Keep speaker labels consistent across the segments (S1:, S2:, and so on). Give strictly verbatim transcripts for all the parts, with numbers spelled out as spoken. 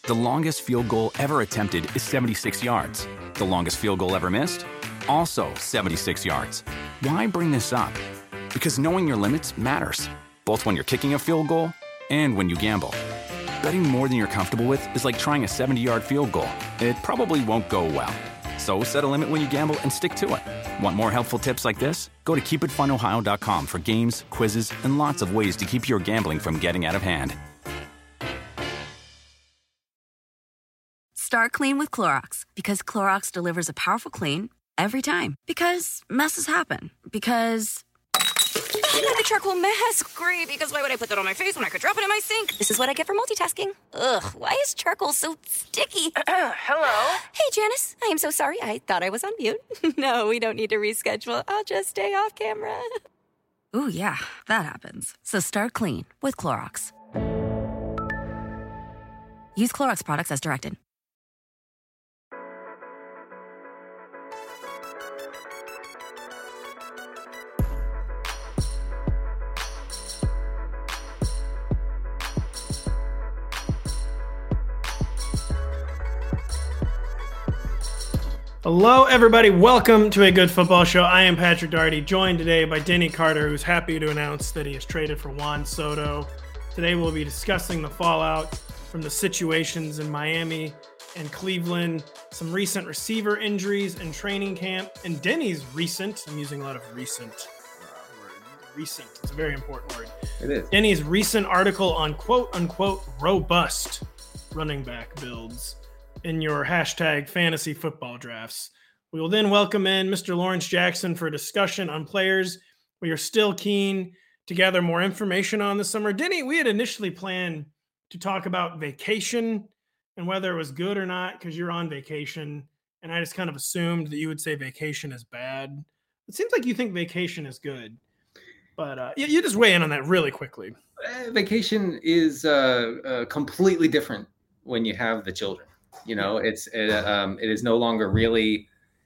S1: The longest field goal ever attempted is seventy-six yards. The longest field goal ever missed? Also seventy-six yards. Why bring this up? Because knowing your limits matters, both when you're kicking a field goal and when you gamble. Betting more than you're comfortable with is like trying a seventy-yard field goal. It probably won't go well. So set a limit when you gamble and stick to it. Want more helpful tips like this? Go to keep it fun ohio dot com for games, quizzes, and lots of ways to keep your gambling from getting out of hand.
S2: Start clean with Clorox, because Clorox delivers a powerful clean every time. Because messes happen. Because... I got a charcoal mask. Great, because why would I put that on my face when I could drop it in my sink? This is what I get for multitasking. Ugh, why is charcoal so sticky?
S3: Hello?
S2: Hey, Janice. I am so sorry. I thought I was on mute. No, we don't need to reschedule. I'll just stay off camera. Ooh, yeah, that happens. So start clean with Clorox. Use Clorox products as directed.
S4: Hello, everybody. Welcome to A Good Football Show. I am Patrick Daugherty, joined today by Denny Carter, who's happy to announce that he has traded for Juan Soto. Today, we'll be discussing the fallout from the situations in Miami and Cleveland, some recent receiver injuries in training camp, and Denny's recent, I'm using a lot of recent uh, word, recent, it's a very important word.
S5: It is.
S4: Denny's recent article on quote-unquote robust running back builds in your hashtag fantasy football drafts. We will then welcome in Mister Lawrence Jackson for a discussion on players we are still keen to gather more information on this summer. Denny, we had initially planned to talk about vacation and whether it was good or not because you're on vacation, and I just kind of assumed that you would say vacation is bad. It seems like you think vacation is good, but uh, you, you just weigh in on that really quickly.
S5: Uh, vacation is uh, uh, completely different when you have the children. You know, it's it, um, it is no longer really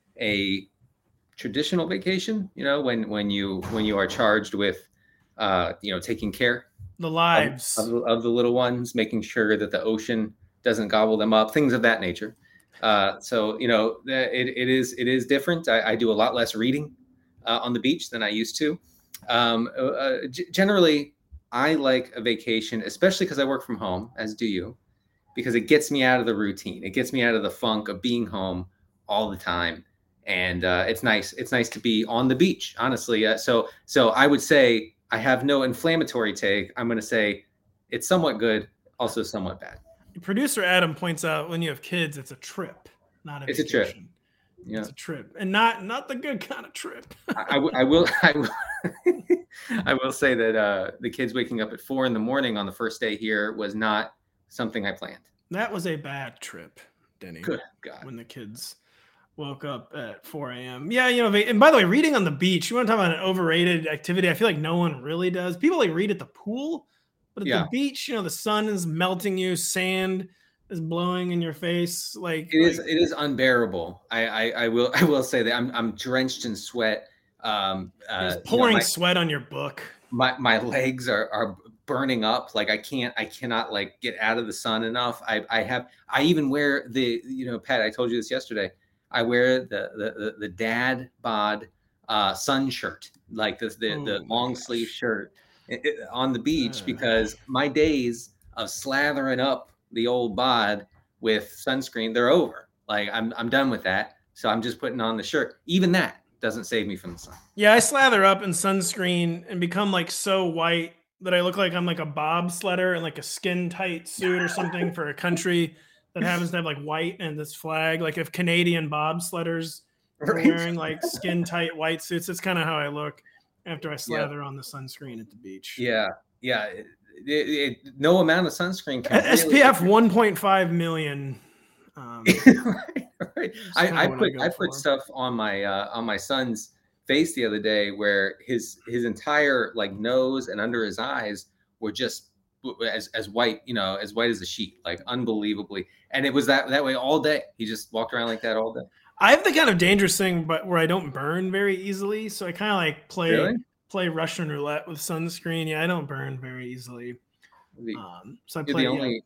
S5: a traditional vacation. You know, when when you when you are charged with, uh, you know, taking care
S4: the lives
S5: of, of, of the little ones, making sure that the ocean doesn't gobble them up, things of that nature. Uh, so you know, it it is it is different. I, I do a lot less reading uh, on the beach than I used to. Um, uh, g- generally, I like a vacation, especially because I work from home, as do you. Because it gets me out of the routine. It gets me out of the funk of being home all the time. And uh, it's nice. It's nice to be on the beach, honestly. Uh, so so I would say I have no inflammatory take. I'm going to say it's somewhat good, also somewhat bad.
S4: Producer Adam points out when you have kids, it's a trip, not a
S5: It's
S4: vacation.
S5: a trip. Yeah.
S4: It's a trip. And not not the good kind of trip.
S5: I, I, w- I will I will I will say that uh, the kids waking up at four in the morning on the first day here was not something I planned.
S4: That was a bad trip, Denny.
S5: Good God.
S4: When the kids woke up at four a.m. Yeah, you know, and by the way, reading on the beach, you want to talk about an overrated activity? I feel like no one really does. People like read at the pool, but at
S5: Yeah.
S4: the beach, you know, the sun is melting you, sand is blowing in your face. Like
S5: It is
S4: like,
S5: it is unbearable. I, I, I will I will say that I'm I'm drenched in sweat. Um, uh,
S4: it's pouring
S5: you know, my,
S4: sweat on your book.
S5: my my legs are are burning up. Like I can't I cannot like get out of the sun enough. I I have I even wear the you know Pat, I told you this yesterday. I wear the the the, the dad bod uh, sun shirt, like this the
S4: Oh
S5: the
S4: my
S5: long
S4: gosh.
S5: sleeve shirt it, it- on the beach
S4: Uh.
S5: because my days of slathering up the old bod with sunscreen, they're over. Like I'm I'm done with that. So I'm just putting on the shirt. Even that doesn't save me from the sun.
S4: Yeah, I slather up in sunscreen and become like so white that I look like I'm like a bobsledder in like a skin tight suit or something for a country that happens to have like white and this flag. Like if Canadian bobsledders are
S5: Right.
S4: wearing like skin tight white suits, that's kind of how I look after I slather on the sunscreen at the beach.
S5: Yeah, yeah. It, it, it, no amount of sunscreen can
S4: S P F one point five million. Um,
S5: right, right.
S4: kinda
S5: I, I
S4: what I
S5: put
S4: go
S5: I
S4: for.
S5: put stuff on my uh, on my son's face the other day where his his entire like nose and under his eyes were just as as white, you know, as white as a sheet, like unbelievably. And it was that that way all day. He just walked around like that all day.
S4: I have the kind of dangerous thing, but where I don't burn very easily. So I kind of like play
S5: Really?
S4: play Russian roulette with sunscreen. Yeah, I don't burn very easily.
S5: The-
S4: Um, so I
S5: You're
S4: play.
S5: the
S4: yeah.
S5: only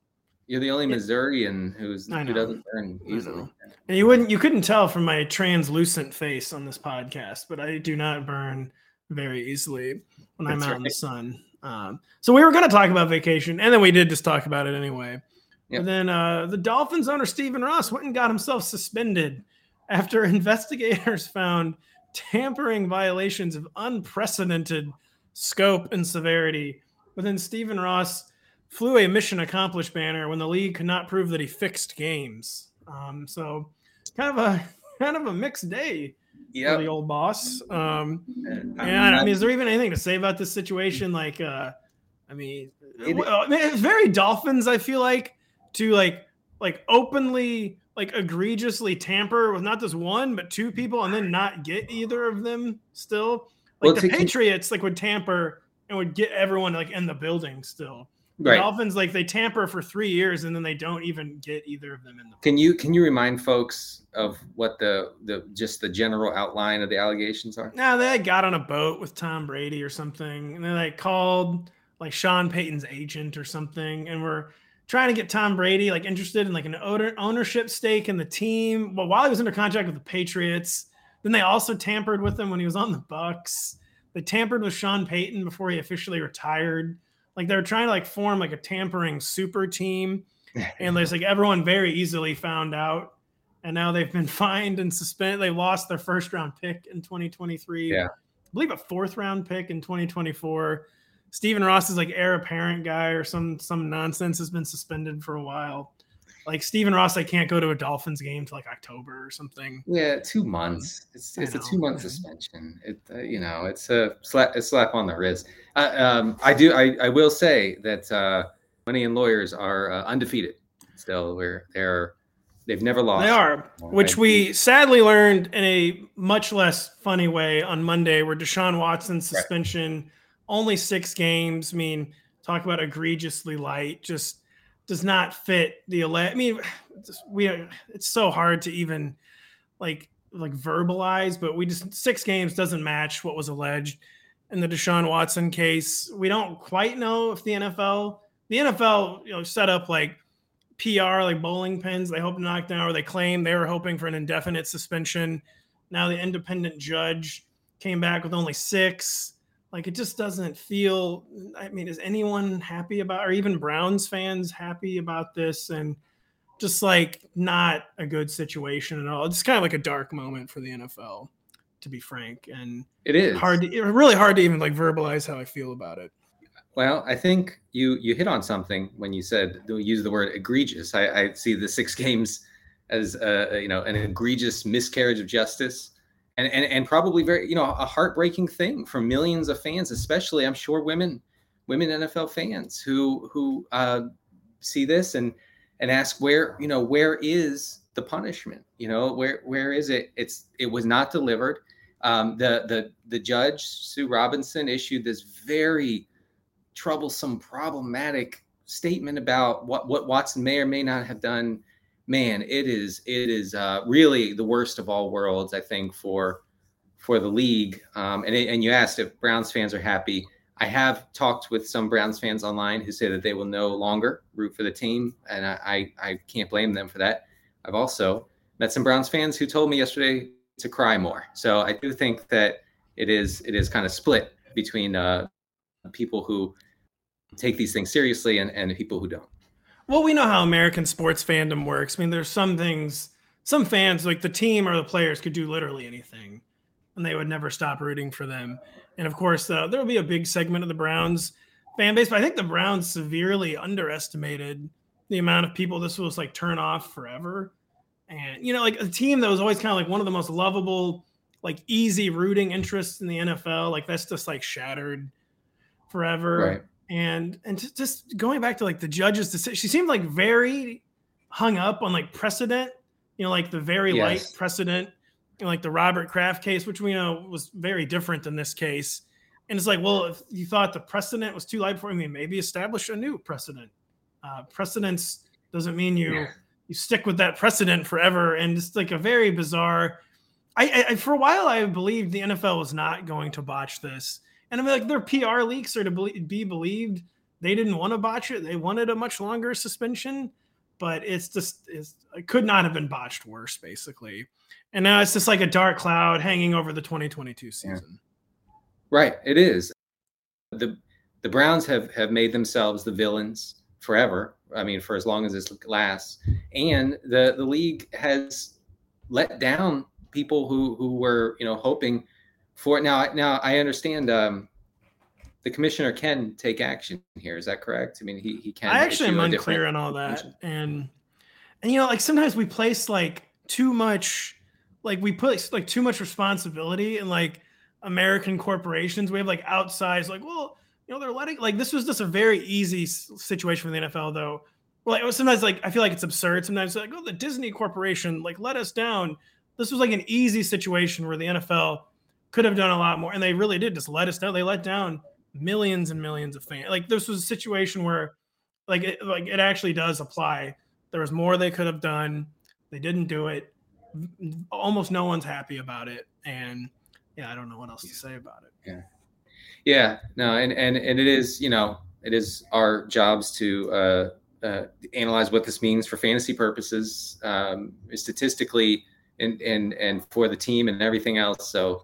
S5: You're the only Missourian who's
S4: I
S5: who
S4: know.
S5: doesn't burn
S4: I
S5: easily.
S4: know. And you wouldn't, you couldn't tell from my translucent face on this podcast, but I do not burn very easily when I'm
S5: That's
S4: out in the
S5: right.
S4: sun. Um, so we were going to talk about vacation, and then we did just talk about it anyway.
S5: Yep.
S4: But then uh, the Dolphins owner Stephen Ross went and got himself suspended after investigators found tampering violations of unprecedented scope and severity. But then Stephen Ross flew a mission accomplished banner when the league could not prove that he fixed games. Um, so kind of a kind of a mixed day
S5: Yep.
S4: for the old boss. Um,
S5: And
S4: and I mean, is there even anything to say about this situation? Like, uh, I mean,
S5: It-
S4: well, I mean, it's very Dolphins. I feel like to like like openly like egregiously tamper with not just one but two people, and then not get either of them still. Like
S5: Well,
S4: the
S5: to-
S4: Patriots, like would tamper and would get everyone like in the building still. The
S5: Right.
S4: Dolphins, like they tamper for three years and then they don't even get either of them in the.
S5: Can you can you remind folks of what the the just the general outline of the allegations are?
S4: No, they got on a boat with Tom Brady or something, and they like called like Sean Payton's agent or something, and we're trying to get Tom Brady like interested in like an owner, ownership stake in the team. But while he was under contract with the Patriots, then they also tampered with him when he was on the Bucks. They tampered with Sean Payton before he officially retired. Like they were trying to like form like a tampering super team, and there's like everyone very easily found out. And now they've been fined and suspended. They lost their first round pick in twenty twenty-three.
S5: Yeah.
S4: I believe a fourth round pick in twenty twenty-four. Stephen Ross is like heir apparent guy or some some nonsense, has been suspended for a while. Like Stephen Ross, I can't go to a Dolphins game till like October or something.
S5: Yeah, two months. It's
S4: I
S5: it's a
S4: know.
S5: two month suspension. It uh, you know it's a slap a slap on the wrist. Uh, um, I do I, I will say that uh, money and lawyers are uh, undefeated. Still, we're they're they've never lost.
S4: They are, which we sadly learned in a much less funny way on Monday, where Deshaun Watson's suspension, only six games. I mean, talk about egregiously light, just does not fit the ele- I mean, just, we it's so hard to even like like verbalize, but we just six games doesn't match what was alleged in the Deshaun Watson case. We don't quite know if the N F L, the N F L, you know, set up like P R, like bowling pins they hope to knock down, or they claim they were hoping for an indefinite suspension. Now the independent judge came back with only six. Like it just doesn't feel, I mean, is anyone happy about, or even Browns fans happy about this? And just like not a good situation at all. It's kind of like a dark moment for the N F L, to be frank. And
S5: It is
S4: hard to, really hard to even like verbalize how I feel about it.
S5: Well, I think you you hit on something when you said you use the word egregious. I, I see the six games as a, you know an egregious miscarriage of justice, and, and and probably very you know a heartbreaking thing for millions of fans, especially I'm sure women women N F L fans who who uh, see this and and ask where you know where is the punishment? You know where where is it? It's it was not delivered. Um, the the the judge Sue Robinson issued this very troublesome, problematic statement about what, what Watson may or may not have done. Man, it is it is uh, really the worst of all worlds, I think, for for the league. Um, and it, and you asked if Browns fans are happy. I have talked with some Browns fans online who say that they will no longer root for the team, and I I, I can't blame them for that. I've also met some Browns fans who told me yesterday to cry more. So I do think that it is it is kind of split between uh, people who take these things seriously and, and people who don't.
S4: Well, we know how American sports fandom works. I mean, there's some things, some fans, like the team or the players, could do literally anything, and they would never stop rooting for them. And of course, uh, there will be a big segment of the Browns fan base, but I think the Browns severely underestimated the amount of people this was like turn off forever. And, you know, like a team that was always kind of like one of the most lovable, like easy rooting interests in the N F L, like that's just like shattered forever.
S5: Right.
S4: And and just going back to like the judge's decision, she seemed like very hung up on like precedent, you know, like the very
S5: Yes.
S4: light precedent, you know, like the Robert Kraft case, which we know was very different than this case. And it's like, well, if you thought the precedent was too light for me, maybe establish a new precedent. Uh, precedence doesn't mean you
S5: Yeah.
S4: you stick with that precedent forever. And it's like a very bizarre. I, I for a while I believed the N F L was not going to botch this. And I mean, like their P R leaks are to be believed. they didn't want to botch it. They wanted a much longer suspension, but it's just it's, it could not have been botched worse, basically. And now it's just like a dark cloud hanging over the twenty twenty-two season.
S5: Yeah. Right, it is. The the Browns have have made themselves the villains forever. I mean, for as long as this lasts. And the the league has let down people who who were, you know, hoping for it. Now, now I understand um, the commissioner can take action here. Is that correct? I mean, he he can.
S4: I actually am unclear on all that. And and you know, like sometimes we place like too much, like we put like too much responsibility in like American corporations. We have like outsized, like, well, you know, they're letting, like, this was just a very easy situation for the N F L, though. Well, like, sometimes, like, I feel like it's absurd. Sometimes, like, oh, the Disney Corporation, like, let us down. This was like an easy situation where the N F L could have done a lot more, and they really did just let us down. They let down millions and millions of fans. Like, this was a situation where, like, it, like it actually does apply. There was more they could have done. They didn't do it. Almost no one's happy about it, and yeah, I don't know what else to say about it.
S5: Yeah. Yeah, no, and, and, and it is, you know, it is our jobs to uh, uh, analyze what this means for fantasy purposes, um, statistically, and, and, and for the team and everything else. So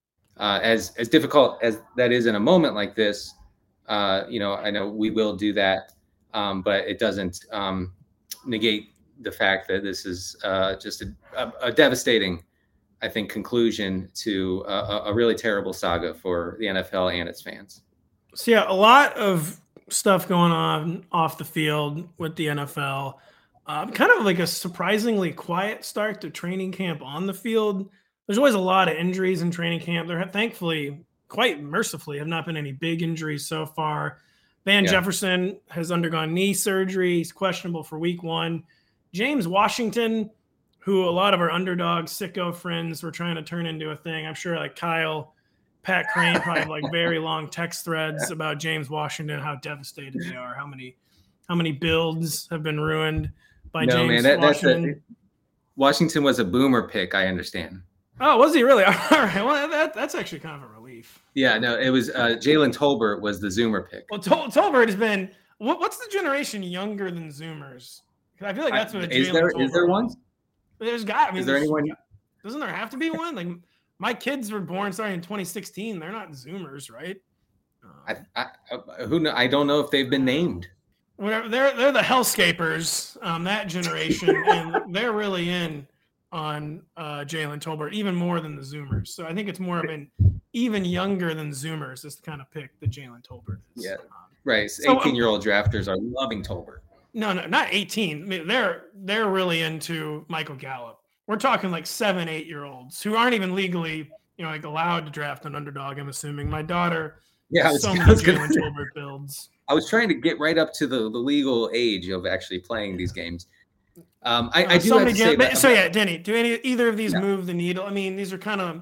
S5: uh, as, as difficult as that is in a moment like this, uh, you know, I know we will do that, um, but it doesn't um, negate the fact that this is uh, just a, a, a devastating, I think, conclusion to a, a really terrible saga for the N F L and its fans.
S4: So yeah, a lot of stuff going on off the field with the N F L. Um, kind of like a surprisingly quiet start to training camp on the field. There's always a lot of injuries in training camp. There have, thankfully, quite mercifully, have not been any big injuries so far. Van yeah. Jefferson has undergone knee surgery. He's questionable for week one. James Washington, who a lot of our underdog sicko friends were trying to turn into a thing. I'm sure like Kyle, Pat Crane probably have like very long text threads about James Washington, how devastated they are, how many how many builds have been ruined by
S5: no,
S4: James
S5: man, that,
S4: Washington.
S5: That's a, Washington was a boomer pick, I understand.
S4: Oh, was he really? All right. Well, that, that's actually kind of a relief.
S5: Yeah, no, it was uh, Jalen Tolbert was the Zoomer pick.
S4: Well, Tol- Tolbert has been what, – what's the generation younger than Zoomers? I feel like that's what a
S5: is
S4: Jalen
S5: there,
S4: Tolbert
S5: is there one?
S4: was. There's got. I mean,
S5: is there anyone?
S4: Doesn't there have to be one? Like my kids were born starting in twenty sixteen. They're not Zoomers, right?
S5: Um, I, I who know, I don't know if they've been named.
S4: Whatever. They're they're the hellscapers, um, that generation, and they're really in on uh, Jalen Tolbert even more than the Zoomers. So I think it's more of an even younger than Zoomers is the kind of pick that Jalen Tolbert is.
S5: Yeah, right.
S4: So,
S5: eighteen-year-old drafters are loving Tolbert.
S4: No, no, not eighteen. I mean, they're they're really into Michael Gallup. We're talking like seven, eight-year-olds who aren't even legally, you know, like allowed to draft an underdog. I'm assuming my daughter.
S5: Yeah, I was,
S4: so
S5: I
S4: many
S5: was
S4: Jalen
S5: gonna,
S4: Tolbert builds.
S5: I was trying to get right up to the, the legal age of actually playing these games. Um, I, uh, I do
S4: so
S5: have to say
S4: that, So yeah, Denny, do any either of these
S5: yeah.
S4: move the needle? I mean, these are kind of.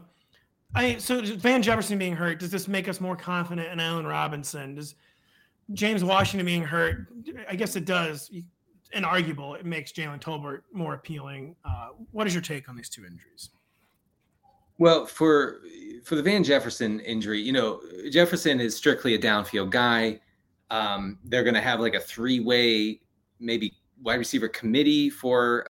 S4: I so Van Jefferson being hurt, does this make us more confident in Allen Robinson? Does James Washington being hurt? I guess it does. Inarguable, it makes Jalen Tolbert more appealing. Uh, what is your take on these two injuries?
S5: Well, for for the Van Jefferson injury, you know, Jefferson is strictly a downfield guy. Um, they're going to have like a three-way, maybe wide receiver committee for,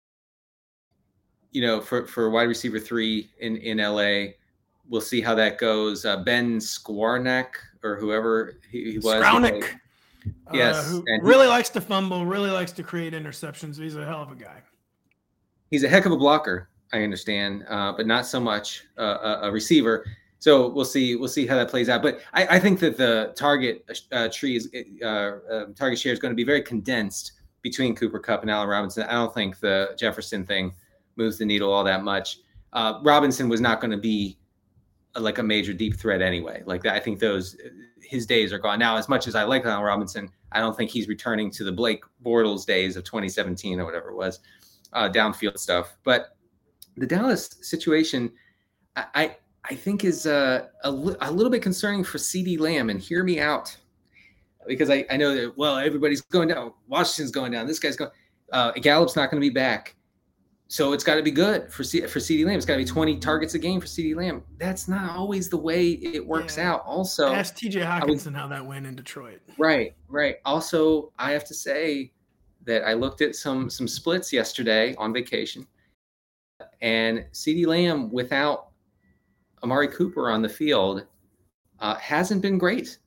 S5: you know, for, for wide receiver three in, in L A. We'll see how that goes. Uh, Ben Skwarnak or whoever he, he was.
S4: Skwarnak.
S5: Yes.
S4: Uh, who
S5: and
S4: really
S5: he,
S4: likes to fumble, really likes to create interceptions. He's a hell of a guy.
S5: He's a heck of a blocker, I understand, uh, but not so much uh, a, a receiver. So we'll see. We'll see how that plays out. But I, I think that the target uh, tree is uh, uh, target share is going to be very condensed between Cooper Kupp and Allen Robinson. I don't think the Jefferson thing moves the needle all that much. Uh, Robinson was not going to be a, like a major deep threat anyway. Like that, I think those his days are gone now. As much as I like Allen Robinson, I don't think he's returning to the Blake Bortles days of twenty seventeen or whatever it was, uh, downfield stuff. But the Dallas situation, I I, I think is uh, a, li- a little bit concerning for CeeDee Lamb. And hear me out, because I, I know that, well, everybody's going down. Washington's going down. This guy's going. Uh, Gallup's not going to be back. So it's got to be good for C- for CeeDee Lamb. It's got to be twenty targets a game for CeeDee Lamb. That's not always the way it works
S4: Yeah.
S5: out. Also,
S4: ask T J Hawkinson how that went in Detroit.
S5: Right, right. Also, I have to say that I looked at some some splits yesterday on vacation, and CeeDee Lamb without Amari Cooper on the field uh, hasn't been great.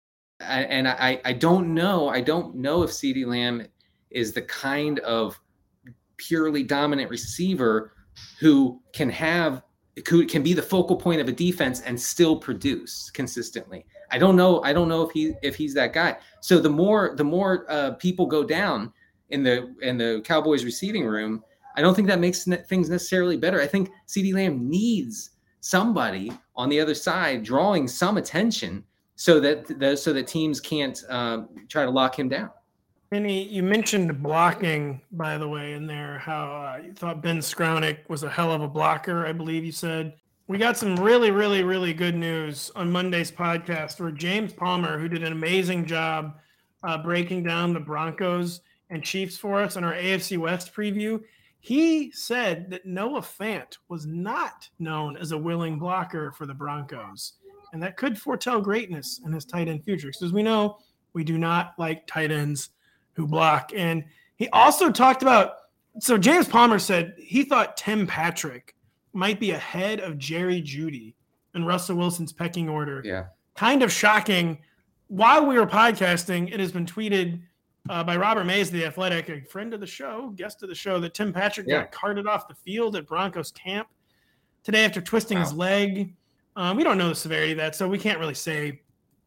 S5: I, and I, I don't know. I don't know if CeeDee Lamb is the kind of purely dominant receiver who can have who can be the focal point of a defense and still produce consistently. I don't know. I don't know if he if he's that guy. So the more the more uh, people go down in the in the Cowboys receiving room, I don't think that makes ne- things necessarily better. I think CeeDee Lamb needs somebody on the other side drawing some attention so that the, so that teams can't um, try to lock him down.
S4: Penny, you mentioned blocking, by the way, in there, how uh, you thought Ben Skowronek was a hell of a blocker, I believe you said. We got some really, really, really good news on Monday's podcast where James Palmer, who did an amazing job uh, breaking down the Broncos and Chiefs for us on our A F C West preview, he said that Noah Fant was not known as a willing blocker for the Broncos. And that could foretell greatness in his tight end future. Because as we know, we do not like tight ends who block. And he also talked about, so James Palmer said he thought Tim Patrick might be ahead of Jerry Jeudy in Russell Wilson's pecking order.
S5: Yeah.
S4: Kind of shocking. While we were podcasting, it has been tweeted uh, by Robert Mays, the Athletic, a friend of the show, guest of the show, that Tim Patrick
S5: yeah.
S4: got carted off the field at Broncos camp today after twisting
S5: wow.
S4: his leg. Um, we don't know the severity of that, so we can't really say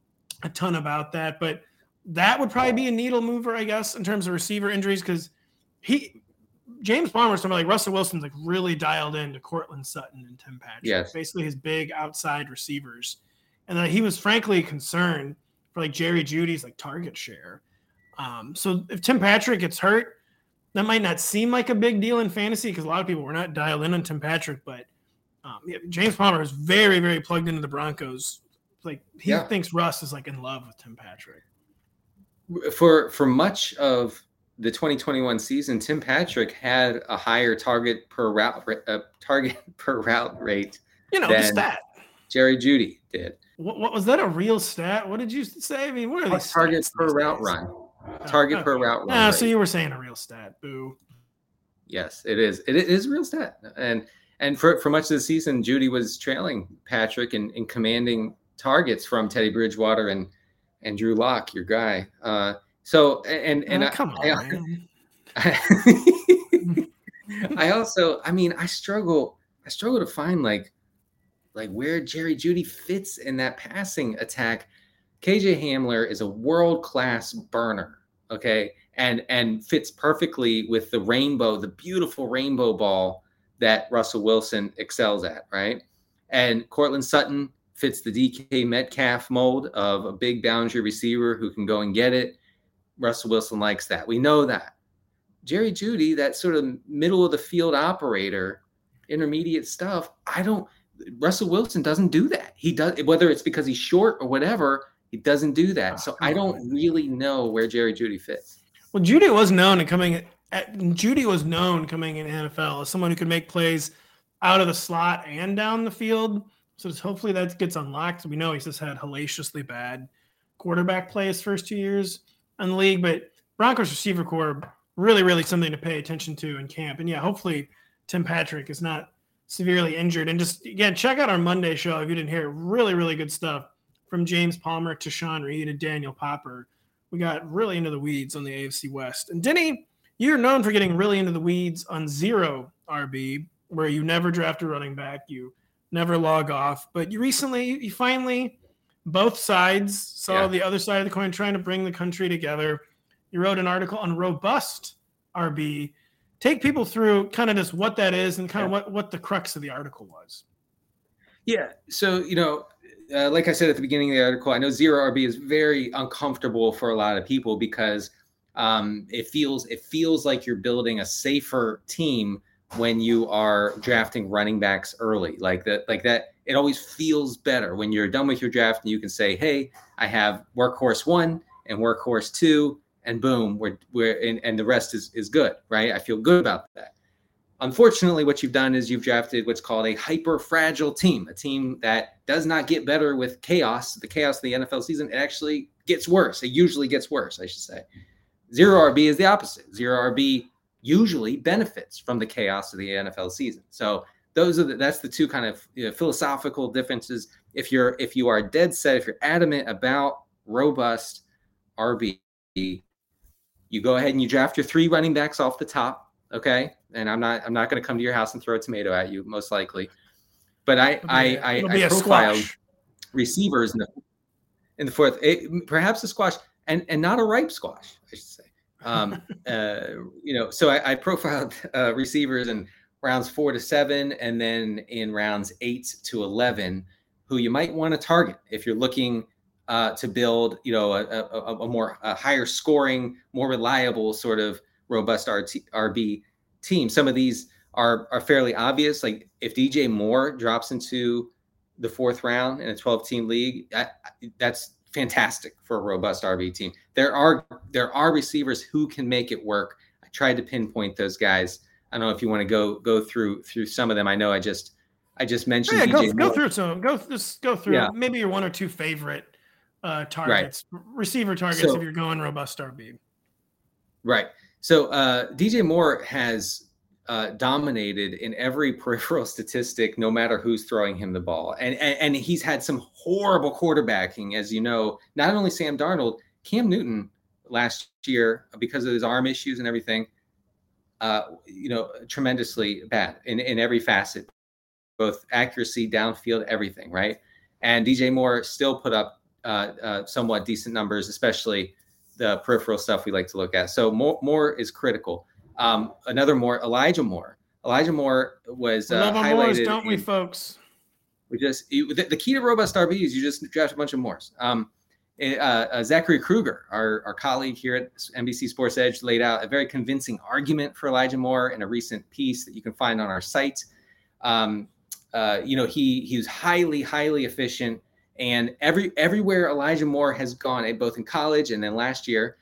S4: a ton about that, but that would probably be a needle mover, I guess, in terms of receiver injuries, because he, James Palmer's talking about like Russell Wilson's like really dialed into Courtland Sutton and Tim Patrick,
S5: yes.
S4: basically his big outside receivers, and that he was frankly concerned for like Jerry Jeudy's like target share. Um, so if Tim Patrick gets hurt, that might not seem like a big deal in fantasy because a lot of people were not dialed in on Tim Patrick, but um, yeah, James Palmer is very, very plugged into the Broncos. Like he
S5: yeah.
S4: thinks Russ is like in love with Tim Patrick.
S5: For for much of the twenty twenty-one season, Tim Patrick had a higher target per route uh, target per route rate.
S4: You know,
S5: than
S4: the stat
S5: Jerry Jeudy did.
S4: What, what was that? A real stat? What did you say? I mean, what are these
S5: targets per route
S4: days?
S5: run? Target
S4: oh,
S5: per
S4: okay.
S5: route run.
S4: Ah, so you were saying a real stat. Boo.
S5: Yes, it is. It is a real stat, and and for for much of the season, Jeudy was trailing Patrick in, in commanding targets from Teddy Bridgewater and. And Drew Lock, your guy. Uh, so and and
S4: oh,
S5: I,
S4: come on,
S5: I, I, I also, I mean, I struggle. I struggle to find like, like where Jerry Jeudy fits in that passing attack. K J Hamler is a world class burner, okay, and and fits perfectly with the rainbow, the beautiful rainbow ball that Russell Wilson excels at, right? And Courtland Sutton fits the D K Metcalf mold of a big boundary receiver who can go and get it. Russell Wilson likes that. We know that. Jerry Jeudy, that sort of middle of the field operator, intermediate stuff, I don't – Russell Wilson doesn't do that. He does – whether it's because he's short or whatever, he doesn't do that. So I don't really know where Jerry Jeudy fits.
S4: Well, Jeudy was known and coming at, – Jeudy was known coming in the N F L as someone who could make plays out of the slot and down the field. So hopefully that gets unlocked. We know he's just had hellaciously bad quarterback play his first two years in the league, but Broncos receiver core, really, really something to pay attention to in camp. And yeah, hopefully Tim Patrick is not severely injured. And just, again, check out our Monday show if you didn't hear it. Really, really good stuff from James Palmer to Sean Reed and Daniel Popper. We got really into the weeds on the A F C West. And Denny, you're known for getting really into the weeds on zero R B, where you never draft a running back. You never log off, but you recently, you finally, both sides saw
S5: yeah.
S4: the other side of the coin trying to bring the country together. You wrote an article on robust R B. Take people through kind of just what that is and kind of
S5: yeah.
S4: what, what the crux of the article was.
S5: Yeah. So, you know, uh, like I said at the beginning of the article, I know zero R B is very uncomfortable for a lot of people because um, it feels, it feels like you're building a safer team when you are drafting running backs early, like that, like that, it always feels better when you're done with your draft and you can say, hey, I have workhorse one and workhorse two, and boom, we're, we're, and, and the rest is, is good, right? I feel good about that. unfortunately, what you've done is you've drafted what's called a hyper fragile team, a team that does not get better with chaos. The chaos of the N F L season, it actually gets worse. It usually gets worse, I should say. Zero R B is the opposite. Zero R B usually benefits from the chaos of the N F L season. So those are the, that's the two kind of you know, philosophical differences. If you're if you are dead set, if you're adamant about robust R B, you go ahead and you draft your three running backs off the top, okay? And I'm not I'm not going to come to your house and throw a tomato at you, most likely. But I
S4: It'll
S5: I
S4: be,
S5: I,
S4: it'll
S5: I
S4: be a
S5: profiled
S4: squash.
S5: receivers in the in the fourth, it, perhaps a squash, and and not a ripe squash, I should say. Um, uh, you know, so I, I profiled uh, receivers in rounds four to seven, and then in rounds eight to eleven, who you might want to target if you're looking uh, to build, you know, a, a, a more a higher scoring, more reliable sort of robust R T, R B team. Some of these are are fairly obvious. Like if D J Moore drops into the fourth round in a twelve team league, that, that's fantastic for a robust R B team. There are there are receivers who can make it work. I tried to pinpoint those guys. I don't know if you want to go go through through some of them. I know I just I just mentioned
S4: Yeah,
S5: D J
S4: go,
S5: Moore.
S4: go through some. Go just go through
S5: Yeah.
S4: maybe your one or two favorite uh, targets, right. receiver targets
S5: So,
S4: if you're going robust R B.
S5: Right. So uh, D J Moore has uh, dominated in every peripheral statistic, no matter who's throwing him the ball, and, and and he's had some horrible quarterbacking, as you know. Not only Sam Darnold, Cam Newton last year because of his arm issues and everything. Uh, you know, tremendously bad in, in every facet, both accuracy, downfield, everything, right? And D J Moore still put up uh, uh, somewhat decent numbers, especially the peripheral stuff we like to look at. So Moore, Moore is critical. Um, another Moore, Elijah Moore. Elijah Moore was uh,
S4: Love our
S5: highlighted.
S4: Moores, don't
S5: in,
S4: we, folks?
S5: We just you, the, the key to robust R B is you just draft a bunch of Moores. Um, Uh, uh, Zachary Kruger, our, our colleague here at N B C Sports Edge, laid out a very convincing argument for Elijah Moore in a recent piece that you can find on our site. Um, uh, you know, he he was highly, highly efficient, and every everywhere Elijah Moore has gone, both in college and then last year,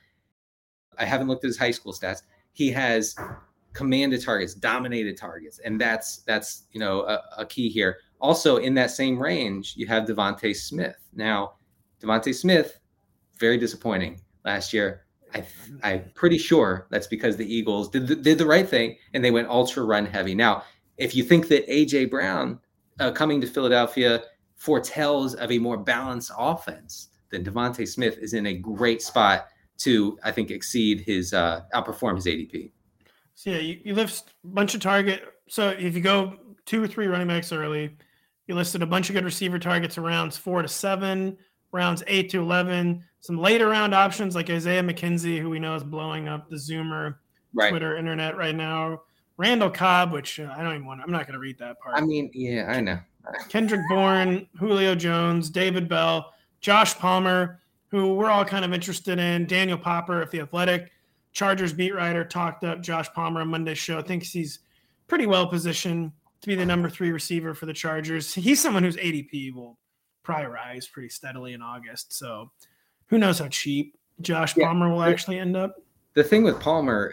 S5: I haven't looked at his high school stats. He has commanded targets, dominated targets, and that's that's you know a, a key here. Also, in that same range, you have Devontae Smith. Now, Devontae Smith, very disappointing last year. I, I'm pretty sure that's because the Eagles did the, did the right thing and they went ultra run heavy. Now, if you think that A J Brown uh, coming to Philadelphia foretells of a more balanced offense, then Devontae Smith is in a great spot to, I think, exceed his uh, outperform his A D P.
S4: So yeah, you, you list a bunch of target. So if you go two or three running backs early, you listed a bunch of good receiver targets around four to seven. Rounds eight to eleven, some later round options like Isaiah McKenzie, who we know is blowing up the Zoomer
S5: right.
S4: Twitter internet right now. Randall Cobb, which uh, I don't even want. I'm not going to read that part.
S5: I mean, yeah, I know.
S4: Kendrick Bourne, Julio Jones, David Bell, Josh Palmer, who we're all kind of interested in. Daniel Popper of The Athletic, Chargers beat writer, talked up Josh Palmer on Monday's show. Thinks he's pretty well positioned to be the number three receiver for the Chargers. He's someone whose A D P will probably rise pretty steadily in August. So who knows how cheap Josh
S5: yeah.
S4: Palmer will actually end up.
S5: The thing with Palmer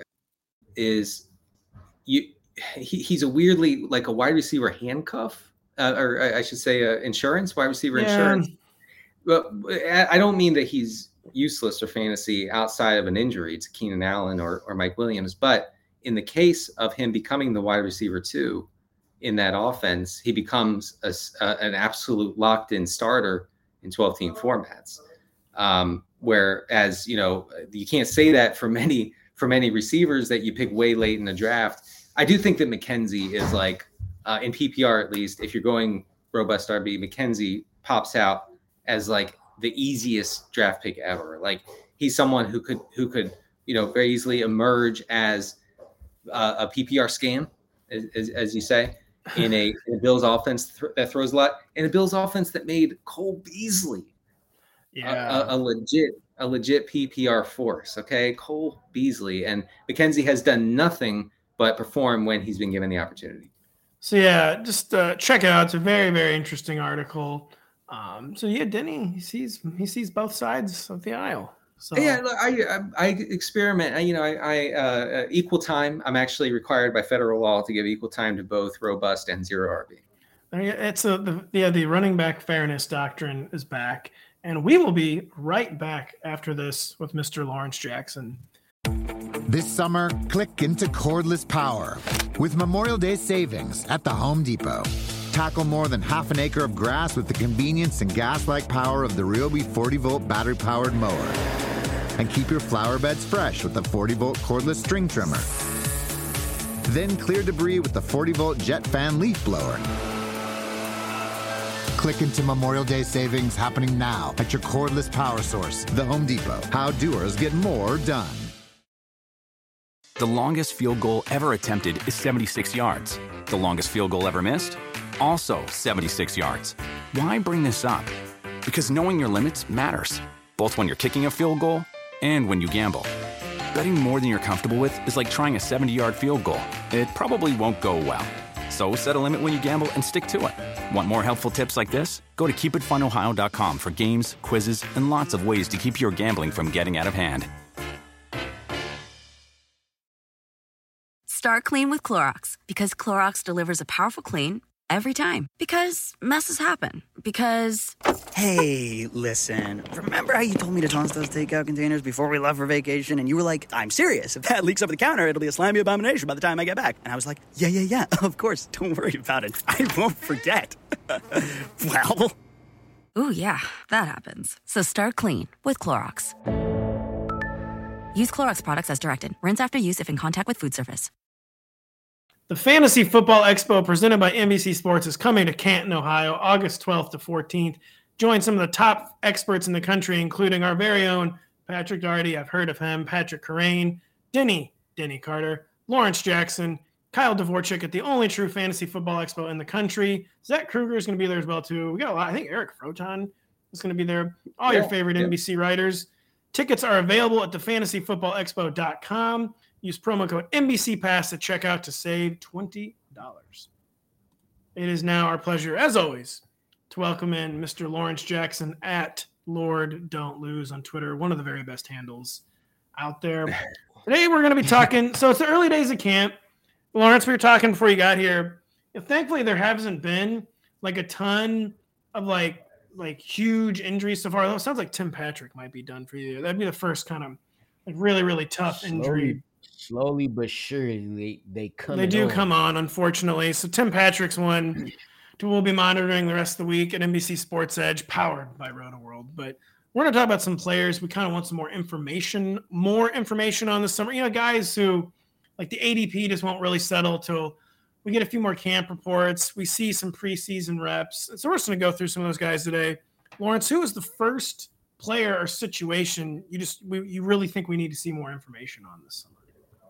S5: is you he, he's a weirdly like a wide receiver handcuff, uh, or I should say uh, insurance, wide receiver
S4: yeah.
S5: insurance. But I don't mean that he's useless for fantasy outside of an injury to Keenan Allen or, or Mike Williams. But in the case of him becoming the wide receiver too, in that offense, he becomes a, uh, an absolute locked-in starter in twelve-team formats. Um, whereas, you know, you can't say that for many for many receivers that you pick way late in the draft. I do think that McKenzie is like, uh, in P P R at least, if you're going robust R B, McKenzie pops out as like the easiest draft pick ever. Like he's someone who could who could you know very easily emerge as uh, a P P R scam, as, as you say. In a, in a Bills offense th- that throws a lot, and a Bills offense that made Cole Beasley
S4: yeah.
S5: a, a, a legit a legit P P R force. Okay, Cole Beasley and McKenzie has done nothing but perform when he's been given the opportunity.
S4: So yeah, just uh, check it out. It's a very very interesting article. Um, so yeah, Denny he sees he sees both sides of the aisle. So
S5: yeah, look, I, I I experiment. I, you know, I, I uh, equal time. I'm actually required by federal law to give equal time to both robust and zero R B.
S4: It's a the, yeah the running back fairness doctrine is back, and we will be right back after this with Mister Lawrence Jackson.
S3: This summer, click into cordless power with Memorial Day savings at the Home Depot. Tackle more than half an acre of grass with the convenience and gas-like power of the Ryobi forty volt battery-powered mower. And keep your flower beds fresh with the forty volt cordless string trimmer. Then clear debris with the forty volt jet fan leaf blower. Click into Memorial Day savings happening now at your cordless power source, the Home Depot. How doers get more done.
S1: The longest field goal ever attempted is seventy-six yards. The longest field goal ever missed? Also seventy-six yards. Why bring this up? Because knowing your limits matters, both when you're kicking a field goal and when you gamble. Betting more than you're comfortable with is like trying a seventy-yard field goal. It probably won't go well. So set a limit when you gamble and stick to it. Want more helpful tips like this? Go to keep it fun ohio dot com for games, quizzes, and lots of ways to keep your gambling from getting out of hand.
S2: Start clean with Clorox because Clorox delivers a powerful clean every time. Because messes happen. Because...
S6: Hey, listen. Remember how you told me to toss those takeout containers before we left for vacation? And you were like, I'm serious. If that leaks over the counter, it'll be a slimy abomination by the time I get back. And I was like, yeah, yeah, yeah, of course. Don't worry about it. I won't forget. Well...
S2: Ooh, yeah, that happens. So start clean with Clorox. Use Clorox products as directed. Rinse after use if in contact with food surface.
S4: The Fantasy Football Expo presented by N B C Sports is coming to Canton, Ohio, August twelfth to fourteenth. Join some of the top experts in the country, including our very own Patrick Daugherty. I've heard of him. Patrick Corain, Denny, Denny Carter, Lawrence Jackson, Kyle Dvorchak at the only true Fantasy Football Expo in the country. Zach Kruger is going to be there as well, too. We got a lot. I think Eric Froton is going to be there. All yeah, your favorite yeah. N B C writers. Tickets are available at the fantasy football expo dot com. Use promo code N B C Pass at checkout to save twenty dollars. It is now our pleasure, as always, to welcome in Mister Lawrence Jackson at Lord Don't Lose on Twitter, one of the very best handles out there. Today we're going to be talking, so it's the early days of camp. Lawrence, we were talking before you got here. Thankfully, there hasn't been like a ton of like like huge injuries so far. It sounds like Tim Patrick might be done for you. That'd be the first kind of like really, really tough
S7: slowly,
S4: injury.
S7: Slowly but surely, they, they come
S4: They do
S7: on.
S4: come on, unfortunately. So Tim Patrick's one we'll be monitoring the rest of the week at N B C Sports Edge, powered by RotoWorld. But we're going to talk about some players. We kind of want some more information, more information on the summer. You know, guys who, like the A D P just won't really settle till we get a few more camp reports. We see some preseason reps. So we're just going to go through some of those guys today. Lawrence, who was the first player or situation you just we, you really think we need to see more information on this summer?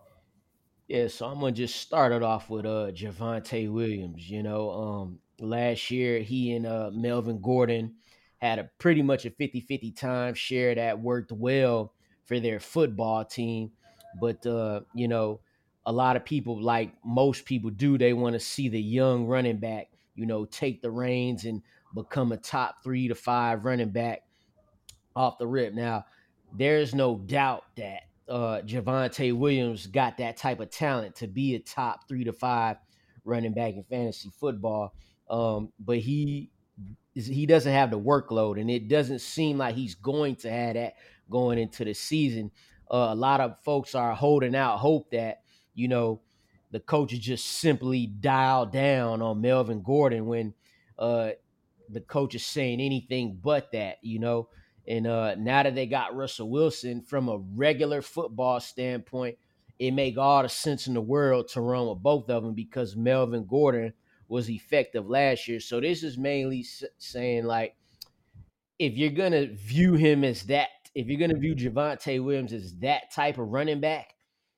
S7: Yeah, so I'm going to just start it off with uh, Javonte Williams. You know, um, last year he and uh, Melvin Gordon had a pretty much a fifty-fifty time share that worked well for their football team. But, uh, you know, a lot of people, like most people do, they want to see the young running back, you know, take the reins and become a top three to five running back off the rip. Now, there's no doubt that uh, Javonte Williams got that type of talent to be a top three to five running back in fantasy football. Um, but he he doesn't have the workload, and it doesn't seem like he's going to have that going into the season. Uh, a lot of folks are holding out hope that, you know, the coaches just simply dial down on Melvin Gordon when uh, the coach is saying anything but that, you know. And uh, now that they got Russell Wilson, from a regular football standpoint, it make all the sense in the world to run with both of them because Melvin Gordon was effective last year. So this is mainly s- saying, like, if you're going to view him as that, if you're going to view Javonte Williams as that type of running back,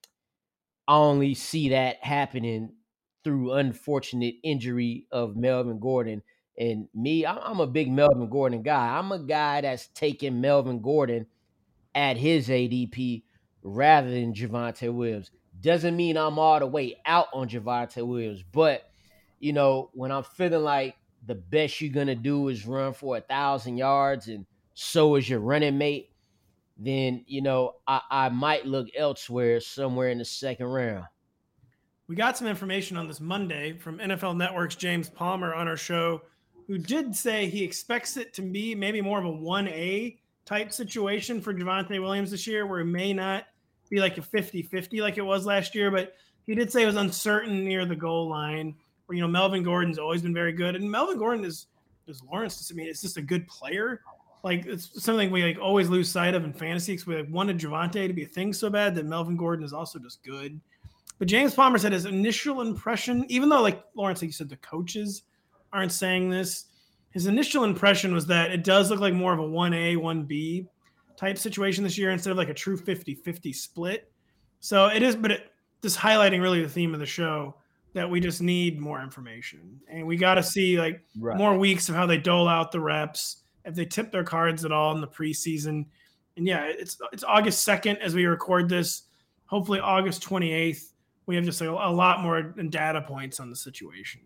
S7: I only see that happening through unfortunate injury of Melvin Gordon. And me, I'm a big Melvin Gordon guy. I'm a guy that's taking Melvin Gordon at his A D P rather than Javonte Williams. Doesn't mean I'm all the way out on Javonte Williams. But, you know, when I'm feeling like the best you're going to do is run for a thousand yards and so is your running mate, then, you know, I, I might look elsewhere somewhere in the second round.
S4: We got some information on this Monday from N F L Network's James Palmer on our show, who did say he expects it to be maybe more of a one A type situation for Javonte Williams this year, where it may not be like a fifty-fifty like it was last year, but he did say it was uncertain near the goal line, where, you know, Melvin Gordon's always been very good. And Melvin Gordon is, is Lawrence, I mean, it's just a good player. Like, it's something we like always lose sight of in fantasy, because we like wanted Javonte to be a thing so bad that Melvin Gordon is also just good. But James Palmer said his initial impression, even though, like Lawrence, like you said, the coaches aren't saying this, his initial impression was that it does look like more of a one A, one B type situation this year instead of like a true fifty-fifty split. So it is, but it just highlighting really the theme of the show, that we just need more information. And we got to see like right. more weeks of how they dole out the reps, if they tip their cards at all in the preseason. And yeah, it's it's August second as we record this. Hopefully August twenty-eighth, we have just like a, a lot more data points on the situation.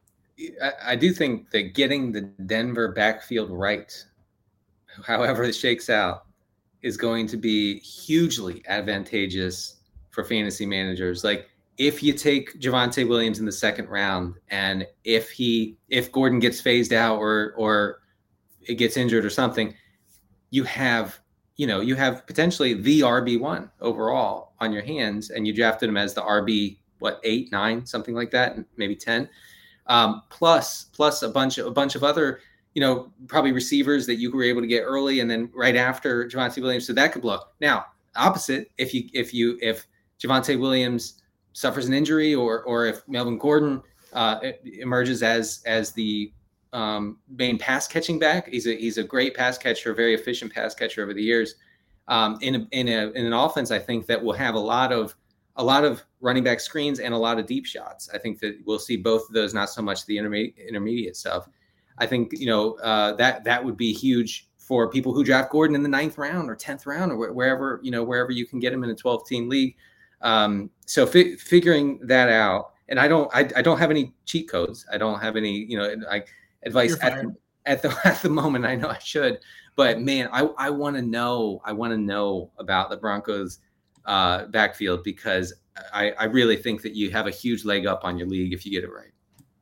S5: I, I do think that getting the Denver backfield right, however it shakes out, is going to be hugely advantageous for fantasy managers. Like, if you take Javonte Williams in the second round, and if he if Gordon gets phased out or or it gets injured or something, you have you know you have potentially the R B one overall on your hands, and you drafted him as the R B what eight nine something like that, maybe ten. Um, plus, plus a bunch of a bunch of other, you know, probably receivers that you were able to get early, and then right after Javonte Williams, so that could blow. Now, opposite, if you if you if Javonte Williams suffers an injury, or or if Melvin Gordon uh, emerges as as the um, main pass catching back, he's a he's a great pass catcher, very efficient pass catcher over the years. Um, in a, in a in an offense, I think that will have a lot of a lot of running back screens and a lot of deep shots. I think that we'll see both of those, not so much the intermediate intermediate stuff. I think, you know, uh, that that would be huge for people who draft Gordon in the ninth round or tenth round, or wh- wherever, you know, wherever you can get him in a twelve team league. Um, so fi- figuring that out, and I don't, I, I don't have any cheat codes. I don't have any, you know, like advice at the, at the, at the moment. I know I should, but man, I, I want to know, I want to know about the Broncos uh, backfield, because I, I really think that you have a huge leg up on your league if you get it right.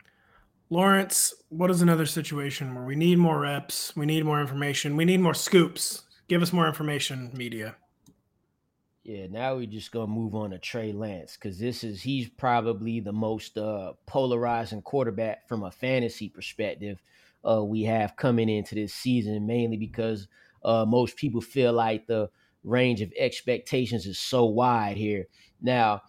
S4: Lawrence, what is another situation where we need more reps, we need more information, we need more scoops? Give us more information, media.
S7: Yeah, now we're just going to move on to Trey Lance, because this is he's probably the most uh, polarizing quarterback from a fantasy perspective uh, we have coming into this season, mainly because uh, most people feel like the range of expectations is so wide here. Now,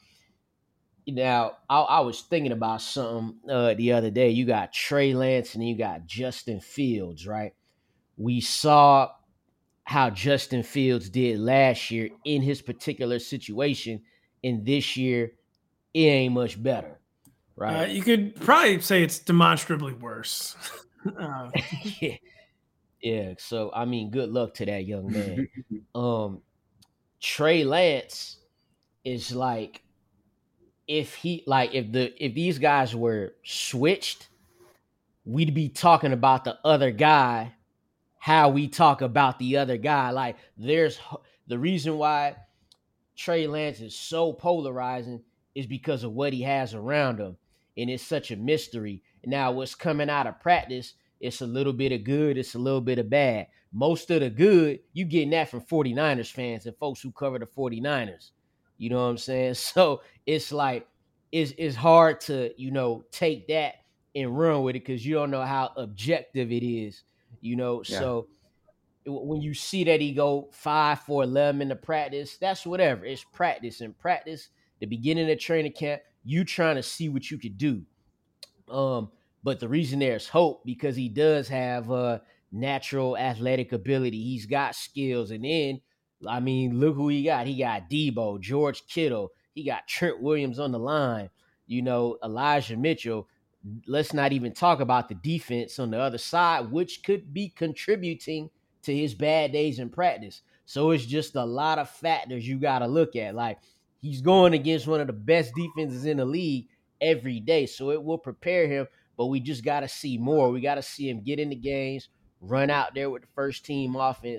S7: now I, I was thinking about something uh, the other day. You got Trey Lance and you got Justin Fields, right? We saw how Justin Fields did last year in his particular situation, and this year it ain't much better, right?
S4: Uh, you could probably say it's demonstrably worse. uh.
S7: yeah. yeah. So I mean, good luck to that young man. um, Trey Lance is like, if he like if the if these guys were switched, we'd be talking about the other guy. How we talk about the other guy. Like, there's the reason why Trey Lance is so polarizing is because of what he has around him. And it's such a mystery. Now, what's coming out of practice, it's a little bit of good, it's a little bit of bad. Most of the good, you getting that from 49ers fans and folks who cover the 49ers. You know what I'm saying? So it's like, it's, it's hard to, you know, take that and run with it, because you don't know how objective it is. You know, yeah. So when you see that he go five for eleven in the practice, that's whatever. It's practice and practice. The beginning of training camp, you trying to see what you could do. Um, but the reason there's hope, because he does have uh natural athletic ability. He's got skills, and then I mean, look who he got. He got Debo, George Kittle. He got Trent Williams on the line. You know, Elijah Mitchell. Let's not even talk about the defense on the other side, which could be contributing to his bad days in practice. So it's just a lot of factors you got to look at. Like, he's going against one of the best defenses in the league every day, so it will prepare him, but we just got to see more. We got to see him get into games, run out there with the first team offense,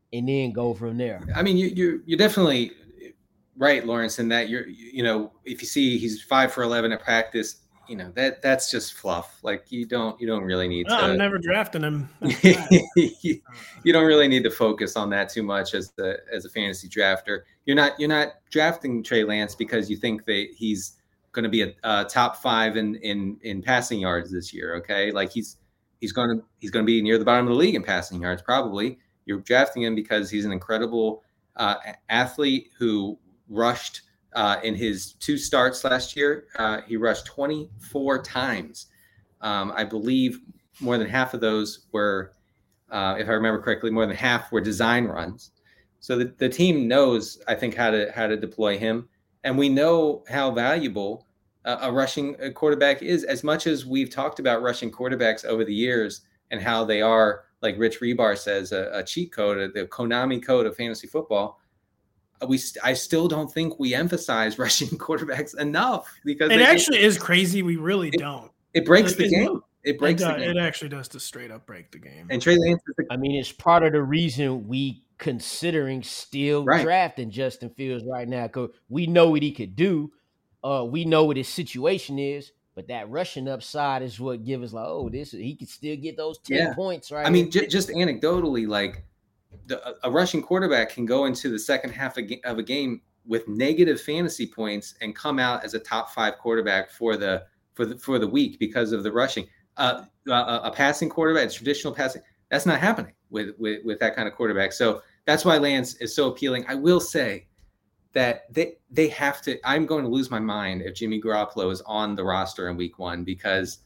S7: and then go from there.
S5: I mean, you, you're you're definitely right, Lawrence, in that you're you know if you see he's five for eleven at practice, you know that that's just fluff. Like you don't you don't really need
S4: no,
S5: to.
S4: I'm never drafting him.
S5: you, you don't really need to focus on that too much as the as a fantasy drafter. You're not you're not drafting Trey Lance because you think that he's going to be a, a top five in in in passing yards this year. Okay, like he's he's going to he's going to be near the bottom of the league in passing yards probably. You're drafting him because he's an incredible uh, athlete who rushed uh, in his two starts last year. Uh, he rushed twenty-four times. Um, I believe more than half of those were, uh, if I remember correctly, more than half were design runs. So the, the team knows, I think, how to how to deploy him. And we know how valuable uh, a rushing quarterback is. As much as we've talked about rushing quarterbacks over the years and how they are, like Rich Rebar says, a, a cheat code, the Konami code of fantasy football, we st- I still don't think we emphasize rushing quarterbacks enough. Because
S4: it
S5: they,
S4: actually is crazy. We really
S5: it,
S4: don't.
S5: It breaks
S4: it,
S5: the game. It breaks
S4: it,
S5: the game.
S4: It actually does to straight up break the game.
S5: And Trey Lance is the-
S7: I mean, it's part of the reason we considering still
S5: Right.
S7: drafting Justin Fields right now, because we know what he could do. Uh, we know what his situation is, but that rushing upside is what gives us like, oh, this he could still get those ten
S5: Yeah.
S7: points, right?
S5: I mean, j- just anecdotally, like the, a rushing quarterback can go into the second half of, ga- of a game with negative fantasy points and come out as a top five quarterback for the for the for the week because of the rushing. Uh, a, a passing quarterback, a traditional passing, that's not happening with, with with that kind of quarterback. So that's why Lance is so appealing. I will say that they they have to. I'm going to lose my mind if Jimmy Garoppolo is on the roster in week one because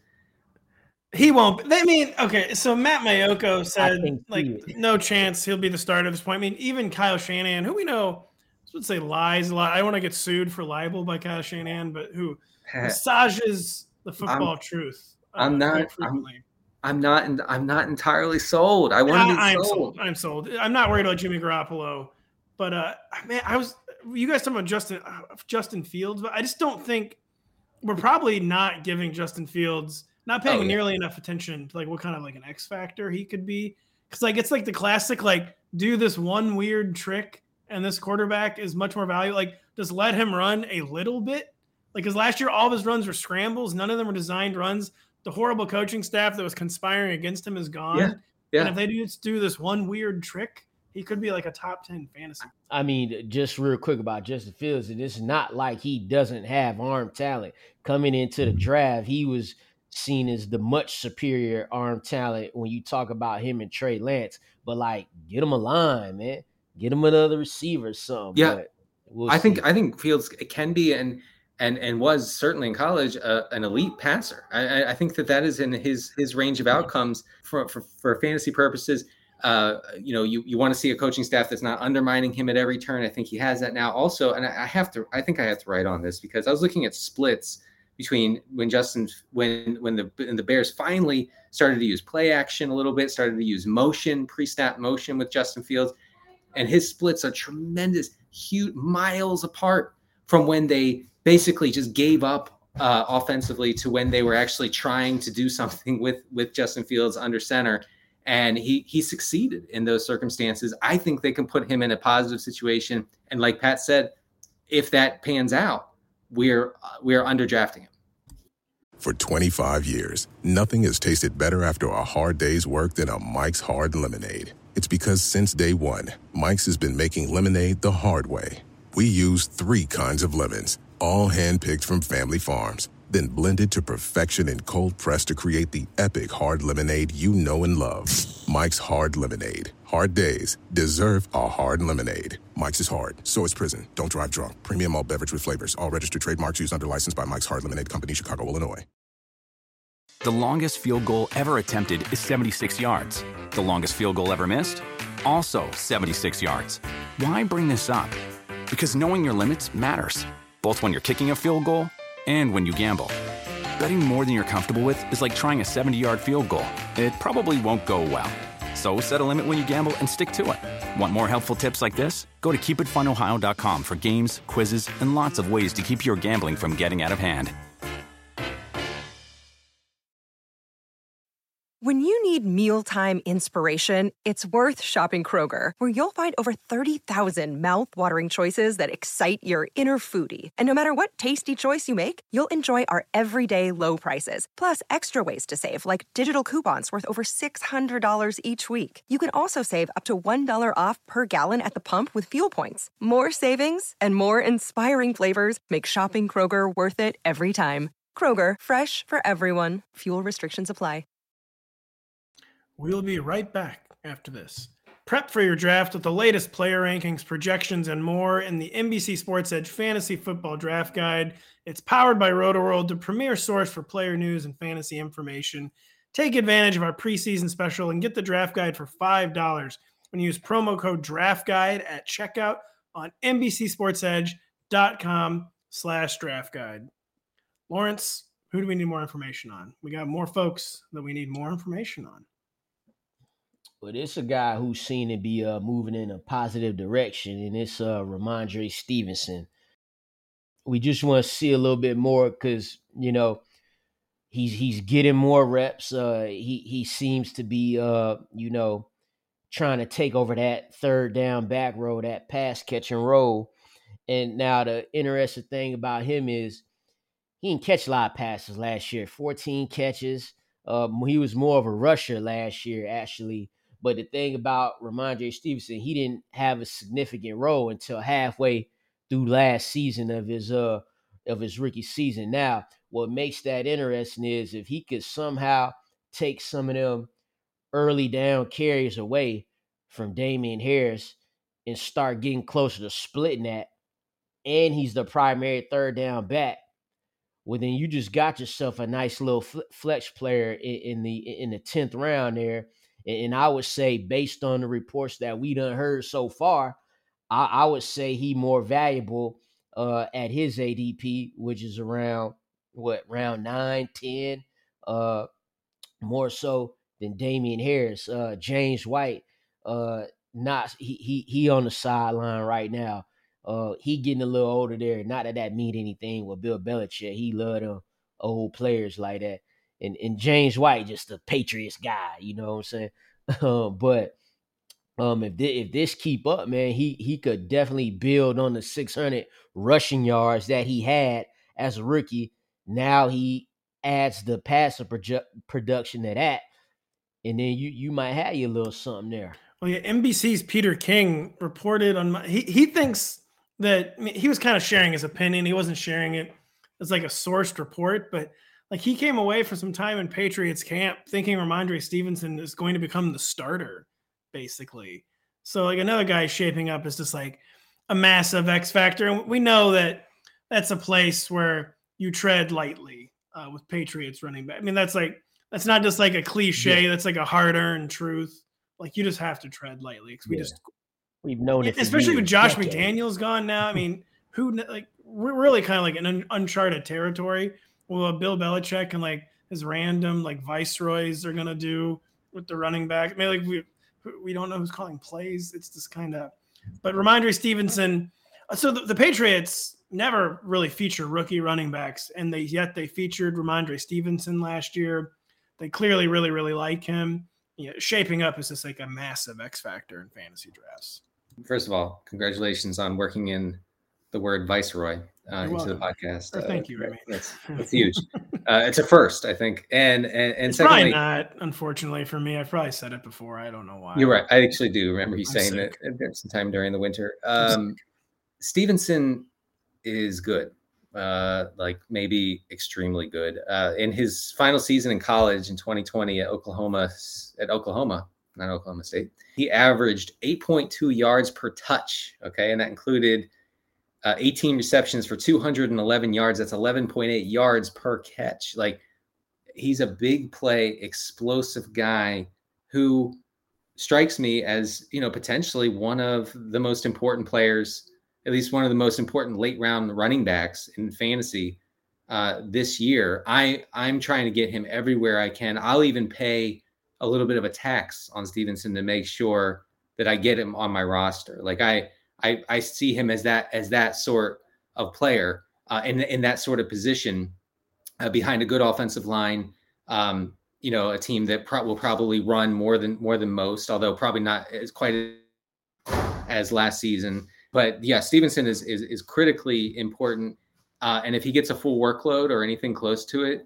S4: he won't. I mean, okay, so Matt Mayoko said
S7: think
S4: like
S7: he-
S4: no chance he'll be the starter at this point. I mean, even Kyle Shanahan, who we know, I would say lies a lot. I don't want to get sued for libel by Kyle Shanahan, but who massages the football
S5: I'm,
S4: truth. Uh,
S5: I'm not. I'm, I'm not. I'm not entirely sold. I want to be
S4: I'm
S5: sold.
S4: sold. I'm sold. I'm not worried about Jimmy Garoppolo, but uh, man, I was. You guys talking about Justin uh, Justin Fields, but I just don't think we're probably not giving Justin Fields not paying
S5: Oh, yeah.
S4: nearly enough attention to like what kind of like an X factor he could be. Because like it's like the classic like do this one weird trick and this quarterback is much more valuable. Like just let him run a little bit. Like because last year all of his runs were scrambles, none of them were designed runs. The horrible coaching staff that was conspiring against him is gone.
S5: Yeah, yeah.
S4: And if they just do this one weird trick, he could be like a top ten fantasy.
S7: I mean, just real quick about Justin Fields, and it's not like he doesn't have arm talent. Coming into the draft, he was seen as the much superior arm talent when you talk about him and Trey Lance. But like, get him a line, man. Get him another receiver, or something.
S5: Yeah,
S7: but we'll
S5: I
S7: see.
S5: think I think Fields can be and and and was certainly in college uh, an elite passer. I, I think that that is in his his range of outcomes for for, for fantasy purposes. Uh, you know, you, you want to see a coaching staff that's not undermining him at every turn. I think he has that now also. And I, I have to, I think I have to write on this because I was looking at splits between when Justin, when, when the, when the Bears finally started to use play action a little bit, started to use motion, pre-snap motion with Justin Fields, and his splits are tremendous, huge miles apart from when they basically just gave up uh, offensively to when they were actually trying to do something with, with Justin Fields under center. And he he succeeded in those circumstances. I think they can put him in a positive situation. And like Pat said, if that pans out, we're we're underdrafting him.
S8: For twenty-five years, nothing has tasted better after a hard day's work than a Mike's Hard Lemonade. It's because since day one, Mike's has been making lemonade the hard way. We use three kinds of lemons, all handpicked from family farms, then blended to perfection and cold pressed to create the epic hard lemonade you know and love. Mike's Hard Lemonade. Hard days deserve a hard lemonade. Mike's is hard, so is prison. Don't drive drunk. Premium malt beverage with flavors. All registered trademarks used under license by Mike's Hard Lemonade Company, Chicago, Illinois.
S1: The longest field goal ever attempted is seventy-six yards. The longest field goal ever missed? Also seventy-six yards. Why bring this up? Because knowing your limits matters, both when you're kicking a field goal and when you gamble. Betting more than you're comfortable with is like trying a seventy-yard field goal. It probably won't go well. So set a limit when you gamble and stick to it. Want more helpful tips like this? Go to keep it fun ohio dot com for games, quizzes, and lots of ways to keep your gambling from getting out of hand.
S9: When you need mealtime inspiration, it's worth shopping Kroger, where you'll find over thirty thousand mouth-watering choices that excite your inner foodie. And no matter what tasty choice you make, you'll enjoy our everyday low prices, plus extra ways to save, like digital coupons worth over six hundred dollars each week. You can also save up to one dollar off per gallon at the pump with fuel points. More savings and more inspiring flavors make shopping Kroger worth it every time. Kroger, fresh for everyone. Fuel restrictions apply.
S4: We'll be right back after this. Prep for your draft with the latest player rankings, projections, and more in the N B C Sports Edge Fantasy Football Draft Guide. It's powered by RotoWorld, the premier source for player news and fantasy information. Take advantage of our preseason special and get the draft guide for five dollars when you use promo code DRAFTGUIDE at checkout on NBCSportsEdge.com slash draft guide. Lawrence, who do we need more information on? We got more folks that we need more information on.
S7: But it's a guy who's seen to be uh, moving in a positive direction, and it's uh, Rhamondre Stevenson. We just want to see a little bit more because, you know, he's he's getting more reps. Uh, he he seems to be, uh, you know, trying to take over that third down back row, that pass catch and roll. And now the interesting thing about him is he didn't catch a lot of passes last year, fourteen catches. Um, he was more of a rusher last year, actually. But the thing about Rhamondre Stevenson, he didn't have a significant role until halfway through last season of his uh of his rookie season. Now, what makes that interesting is if he could somehow take some of them early down carries away from Damian Harris and start getting closer to splitting that, and he's the primary third down back, well, then you just got yourself a nice little flex player in, in the in the tenth round there. And I would say, based on the reports that we done heard so far, I, I would say he more valuable uh, at his A D P, which is around, what, round nine, ten, uh, more so than Damian Harris. Uh, James White, uh, not he he he on the sideline right now. Uh, he getting a little older there. Not that that mean anything with Bill Belichick. He loved them old players like that. And and James White, just a Patriots guy, you know what I'm saying? Uh, but um, if this, if this keep up, man, he he could definitely build on the six hundred rushing yards that he had as a rookie. Now he adds the passing produ- production to that, and then you you might have your little something there.
S4: Well, yeah, N B C's Peter King reported on my, he he thinks that, I mean, he was kind of sharing his opinion. He wasn't sharing it as like a sourced report, but like he came away for some time in Patriots camp thinking Rhamondre Stevenson is going to become the starter, basically. So like another guy shaping up is just like a massive X factor. And we know that that's a place where you tread lightly uh, with Patriots running back. I mean, that's like, that's not just like a cliche. Yeah. That's like a hard earned truth. Like you just have to tread lightly because we yeah. just,
S7: we've known it.
S4: Especially with Josh decades. McDaniels gone now. I mean, who like, we're really kind of like an un- uncharted territory. Well, Bill Belichick and like his random like viceroys are gonna do with the running back. I mean, like we we don't know who's calling plays. It's just kind of. But Rhamondre Stevenson. So the, the Patriots never really feature rookie running backs, and they yet they featured Rhamondre Stevenson last year. They clearly really really like him. You know, shaping up is just like a massive X factor in fantasy drafts.
S5: First of all, congratulations on working in the word viceroy uh, into the podcast.
S4: Or thank
S5: uh,
S4: you, Remy.
S5: That's, that's huge. uh, it's a first, I think. And and, and
S4: it's
S5: secondly,
S4: probably not, unfortunately for me. I've probably said it before. I don't know why.
S5: You're right. I actually do remember you
S4: I'm
S5: saying
S4: sick.
S5: that sometime during the winter. Um, Stevenson is good, uh, like maybe extremely good. Uh, in his final season in college in twenty twenty at Oklahoma, at Oklahoma, not Oklahoma State, he averaged eight point two yards per touch. Okay, and that included Uh, eighteen receptions for two hundred eleven yards. That's eleven point eight yards per catch. Like he's a big play, explosive guy who strikes me as, you know, potentially one of the most important players, at least one of the most important late round running backs in fantasy uh, this year. I I'm trying to get him everywhere I can. I'll even pay a little bit of a tax on Stevenson to make sure that I get him on my roster. Like I, I, I see him as that as that sort of player uh, in in that sort of position uh, behind a good offensive line, um, you know, a team that pro- will probably run more than more than most, although probably not as quite as last season. But yeah, Stevenson is is, is critically important, uh, and if he gets a full workload or anything close to it,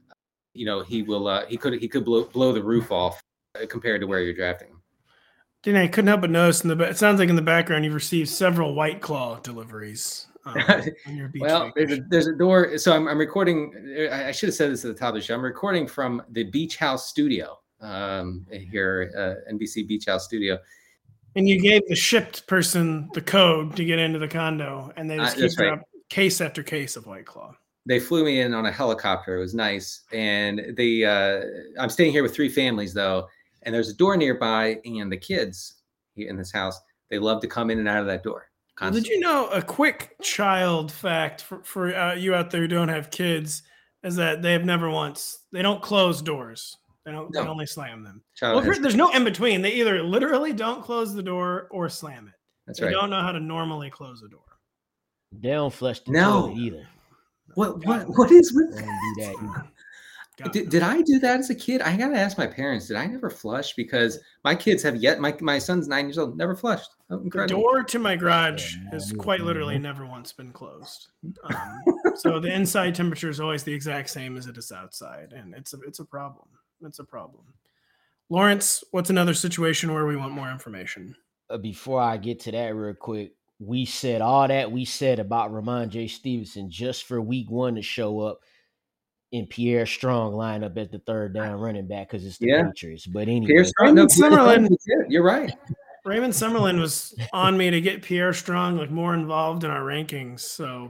S5: you know, he will. Uh, he could he could blow blow the roof off compared to where you're drafting him.
S4: Dana, I couldn't help but notice in the it sounds like in the background you've received several White Claw deliveries. Um, on your beach
S5: well, there's a,
S4: vacation.
S5: there's a door. So I'm, I'm recording. I should have said this at the top of the show. I'm recording from the Beach House studio um, here, uh, N B C Beach House studio.
S4: And you gave the shipped person the code to get into the condo, and they just
S5: Uh,
S4: keep
S5: that's right.
S4: dropping case after case of White Claw.
S5: They flew me in on a helicopter. It was nice. And the uh, I'm staying here with three families though, and there's a door nearby, and the kids here in this house, they love to come in and out of that door.
S4: Well, did you know a quick child fact for, for uh, you out there who don't have kids is that they have never once, they don't close doors. They don't,
S5: No.
S4: they only slam them.
S5: Child
S4: Well,
S5: has-
S4: there's no in between. They either literally don't close the door or slam it.
S5: That's
S4: They
S5: right.
S4: don't know how to normally close a door.
S7: They don't flush the
S5: No.
S7: toilet either.
S5: What what what is with
S7: They don't do that either.
S4: Got
S5: Did,
S4: them.
S5: did I do that as a kid? I gotta ask my parents. Did I never flush? Because my kids have yet. My my son's nine years old, never flushed. Oh,
S4: The
S5: incredible.
S4: door to my garage
S7: Yeah,
S4: has
S7: no,
S4: quite
S7: no,
S4: literally
S7: no.
S4: never once been closed. Um, so the inside temperature is always the exact same as it is outside, and it's a it's a problem. It's a problem. Lawrence, what's another situation where we want more information?
S7: Uh, before I get to that real quick, we said all that we said about Ramon J. Stevenson just for week one to show up in Pierre Strong lineup at the third down running back because it's the
S5: Yeah.
S7: Patriots. But anyway,
S5: Pierre Strong, no,
S4: Raymond
S5: Pierre Strong
S4: Summerlin-
S5: was it. You're right.
S4: Raymond Summerlin was on me to get Pierre Strong like more involved in our rankings, so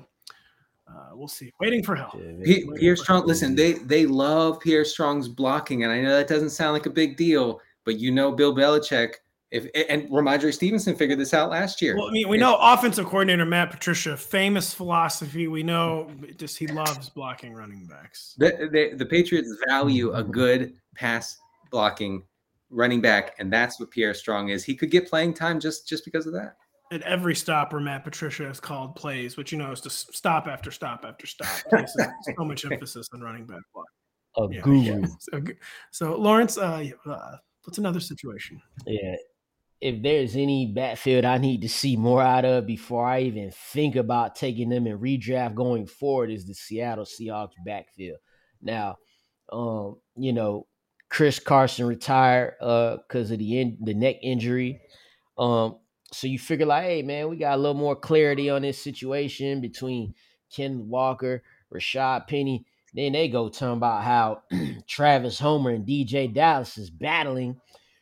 S4: uh, we'll see. Waiting for help.
S5: P- Pierre Strong. Listen, they they love Pierre Strong's blocking, and I know that doesn't sound like a big deal, but you know Bill Belichick. If and Ramondre Stevenson figured this out last year.
S4: Well, I mean, we know offensive coordinator Matt Patricia, famous philosophy. We know just he loves blocking running backs.
S5: The, the, the Patriots value a good pass blocking running back, and that's what Pierre Strong is. He could get playing time just just because of that.
S4: At every stop where Matt Patricia has called plays, which you know is just stop after stop after stop. Places so much emphasis on running back block.
S7: a
S4: Yeah,
S7: guru.
S4: yeah. So, so Lawrence, uh, uh, what's another situation?
S7: Yeah. If there's any backfield I need to see more out of before I even think about taking them in redraft going forward is the Seattle Seahawks backfield. Now, um, you know, Chris Carson retired uh because of the in, the neck injury. Um, so you figure like, hey man, we got a little more clarity on this situation between Ken Walker, Rashad Penny. Then they go talking about how Travis Homer and D J Dallas is battling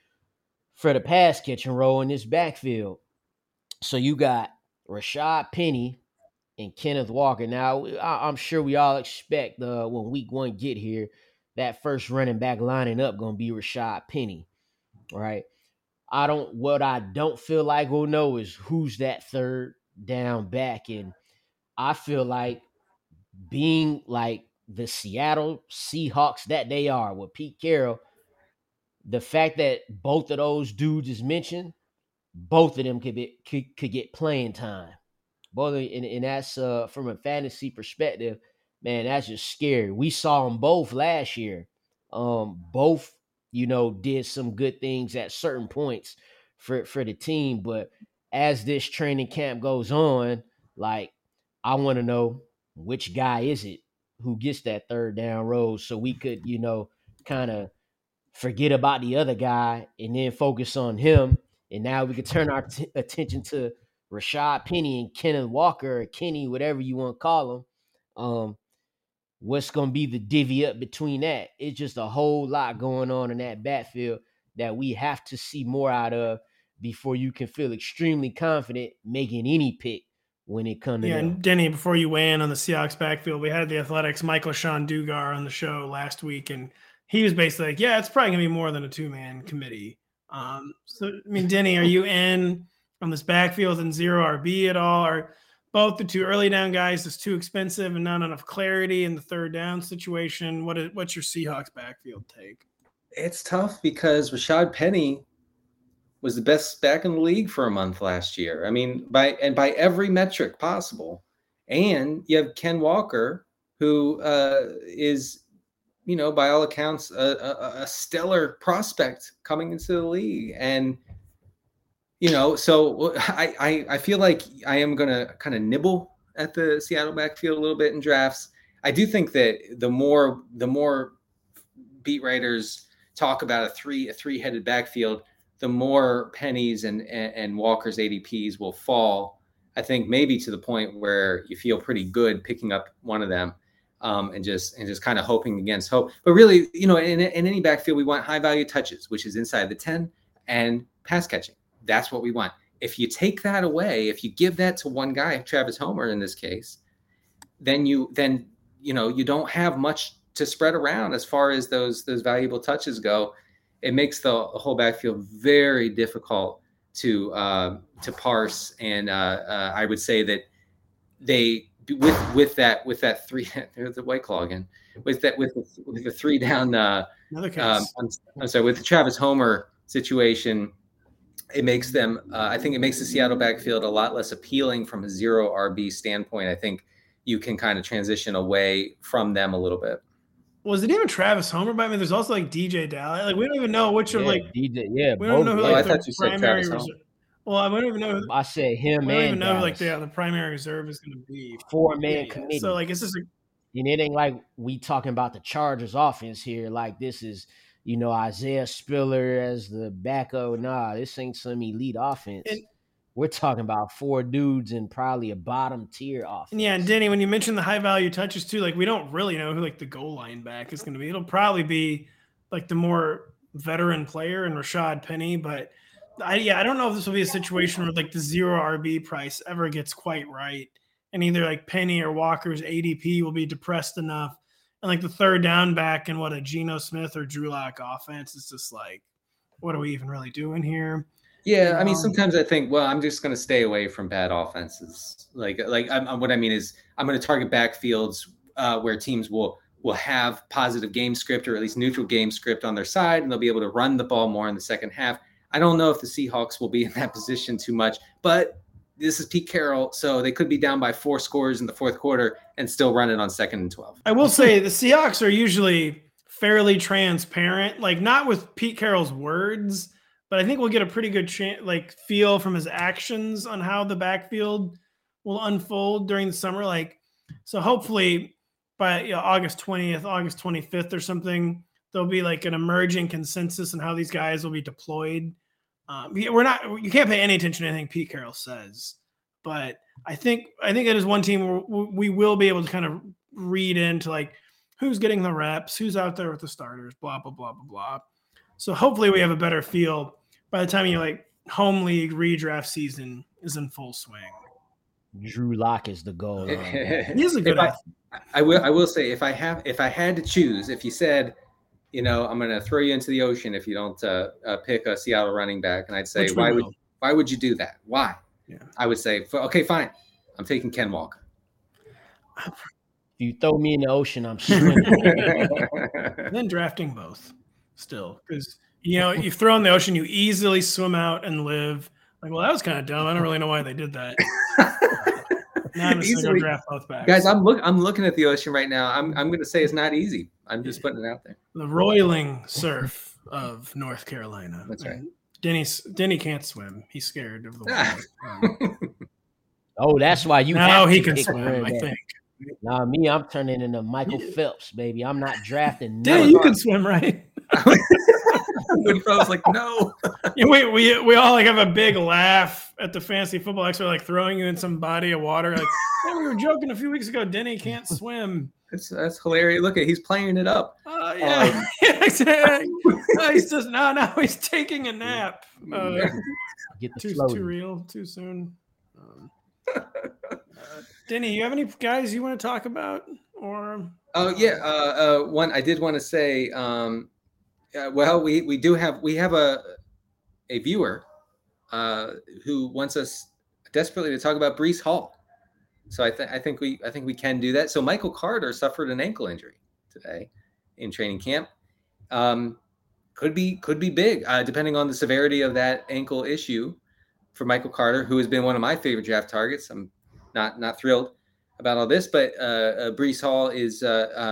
S7: for the pass catching role in this backfield. So you got Rashad Penny and Kenneth Walker. Now, I, I'm sure we all expect uh, when week one get here, that first running back lining up going to be Rashad Penny, right? I don't, what I don't feel like we'll know is who's that third down back. And I feel like being like the Seattle Seahawks that they are with Pete Carroll, the fact that both of those dudes is mentioned, both of them could be could, could get playing time. Both, and, and that's uh, from a fantasy perspective, man. That's just scary. We saw them both last year. Um, both, you know, did some good things at certain points for for the team. But as this training camp goes on, like I want to know which guy is it who gets that third down role, so we could, you know, kind of forget about the other guy and then focus on him. And now we can turn our t- attention to Rashad Penny and Kenneth Walker or Kenny, whatever you want to call him. Um, what's going to be the divvy up between that? It's just a whole lot going on in that backfield that we have to see more out of before you can feel extremely confident making any pick when it comes to
S4: Yeah,
S7: them.
S4: and Denny, before you weigh in on the Seahawks backfield, we had the Athletics' Michael Sean Dugar on the show last week, and he was basically like, yeah, it's probably going to be more than a two-man committee. Um, so, I mean, Denny, are you in on this backfield and zero R B at all? Are both the two early down guys just too expensive and not enough clarity in the third down situation? What is, what's your Seahawks backfield take?
S5: It's tough because Rashad Penny was the best back in the league for a month last year. I mean, by and by every metric possible. And you have Ken Walker, who uh, is you know, by all accounts, a, a, a stellar prospect coming into the league. And, you know, so I, I, I feel like I am going to kind of nibble at the Seattle backfield a little bit in drafts. I do think that the more, the more beat writers talk about a three, a three headed backfield, the more Penny's and, and, and Walker's A D Ps will fall. I think maybe to the point where you feel pretty good picking up one of them. Um, and just and just kind of hoping against hope. But really, you know, in, in any backfield, we want high value touches, which is inside the ten, and pass catching. That's what we want. If you take that away, if you give that to one guy, Travis Homer in this case, then you then you know you don't have much to spread around as far as those those valuable touches go. It makes the whole backfield very difficult to uh, to parse. And uh, uh, I would say that they. With with that with that three there's the White Claw again with that with the, with the three down uh,
S4: Another case.
S5: Um, I'm, I'm sorry with the Travis Homer situation, it makes them uh, I think it makes the Seattle backfield a lot less appealing from a zero R B standpoint. I think you can kind of transition away from them a little bit.
S4: Was it even Travis Homer? But I mean, there's also like D J Dallas. Like we don't even know which
S7: yeah,
S4: of like
S7: D J. Yeah,
S4: we don't know who
S5: oh,
S4: like
S5: I
S4: the
S5: thought you said
S4: primary
S5: Travis
S4: reserve.
S5: Homer.
S4: Well, I don't even know.
S7: I said him.
S4: We don't
S7: and
S4: even know
S7: Dallas.
S4: like the yeah, the primary reserve is going to be
S7: four man
S4: yeah, yeah.
S7: committee.
S4: So like, it's just a,
S7: and it ain't like we talking about the Chargers offense here. Like this is, you know, Isaiah Spiller as the backup. Nah, this ain't some elite offense.
S4: and,
S7: We're talking about four dudes in probably a bottom tier offense.
S4: and yeah, and Denny, when you mentioned the high value touches too, like we don't really know who like the goal line back is going to be. It'll probably be like the more veteran player and Rashad Penny, but. I, yeah, I don't know if this will be a situation where like the zero R B price ever gets quite right, and either like Penny or Walker's A D P will be depressed enough, and like the third down back and what a Geno Smith or Drew Lock offense is just like, what are we even really doing here?
S5: Yeah,
S4: you
S5: I mean,
S4: know?
S5: sometimes I think, well, I'm just going to stay away from bad offenses. Like, like I'm, what I mean is, I'm going to target backfields uh, where teams will will have positive game script or at least neutral game script on their side, and they'll be able to run the ball more in the second half. I don't know if the Seahawks will be in that position too much, but this is Pete Carroll, so they could be down by four scores in the fourth quarter and still run it on second and twelve.
S4: I will say the Seahawks are usually fairly transparent, like not with Pete Carroll's words, but I think we'll get a pretty good chance, like feel from his actions on how the backfield will unfold during the summer. Like, so hopefully by you know, August twentieth, August twenty-fifth or something, there'll be like an emerging consensus on how these guys will be deployed. Um, we're not, you can't pay any attention to anything Pete Carroll says, but I think, I think it is one team where we will be able to kind of read into like who's getting the reps, who's out there with the starters, blah, blah, blah, blah, blah. So hopefully we have a better feel by the time you like home league redraft season is in full swing.
S7: Drew Lock is the goal.
S4: He's a good
S5: I, I will, I will say if I have, if I had to choose, if you said, you know, I'm going to throw you into the ocean if you don't uh, uh, pick a Seattle running back. And I'd say, why would, why would you do that? Why?
S4: Yeah.
S5: I would say, okay, fine. I'm taking Ken Walker.
S7: If you throw me in the ocean, I'm swimming.
S4: Then drafting both still, because, you know, you throw in the ocean, you easily swim out and live. Like, well, that was kind of dumb. I don't really know why they did that. Now I'm just going to draft both backs.
S5: Guys, I'm look. I'm looking at the ocean right now. I'm. I'm going to say it's not easy. I'm just putting it out there.
S4: The roiling surf of North Carolina.
S5: That's right.
S4: Denny's Denny can't swim. He's scared of the water. um,
S7: oh, that's why you.
S4: now
S7: have
S4: he
S7: to
S4: can
S7: pick
S4: swim. I
S7: that.
S4: think.
S7: Nah, me, I'm turning into Michael Phelps, baby. I'm not drafting.
S4: Denny, you can swim, right?
S5: When I was like, no.
S4: Yeah, we we we all like have a big laugh at the fantasy football expert, like throwing you in some body of water. Like, hey, we were joking a few weeks ago. Denny can't swim.
S5: That's that's hilarious. Look at he's playing it up.
S4: Uh, yeah,
S5: Um,
S4: yeah, exactly. No, he's just no, no. He's taking a nap. Uh,
S7: Get the
S4: too
S7: floating.
S4: too real, too soon. Um, uh, Denny, you have any guys you want to talk about? Or
S5: Oh yeah, uh, uh, one I did want to say. Um, uh, well, we we do have we have a a viewer uh, who wants us desperately to talk about Breece Hall. So I think I think we I think we can do that. So Michael Carter suffered an ankle injury today in training camp. Um, could be could be big uh, depending on the severity of that ankle issue for Michael Carter, who has been one of my favorite draft targets. I'm not not thrilled about all this, but uh, uh, Breece Hall is uh, um,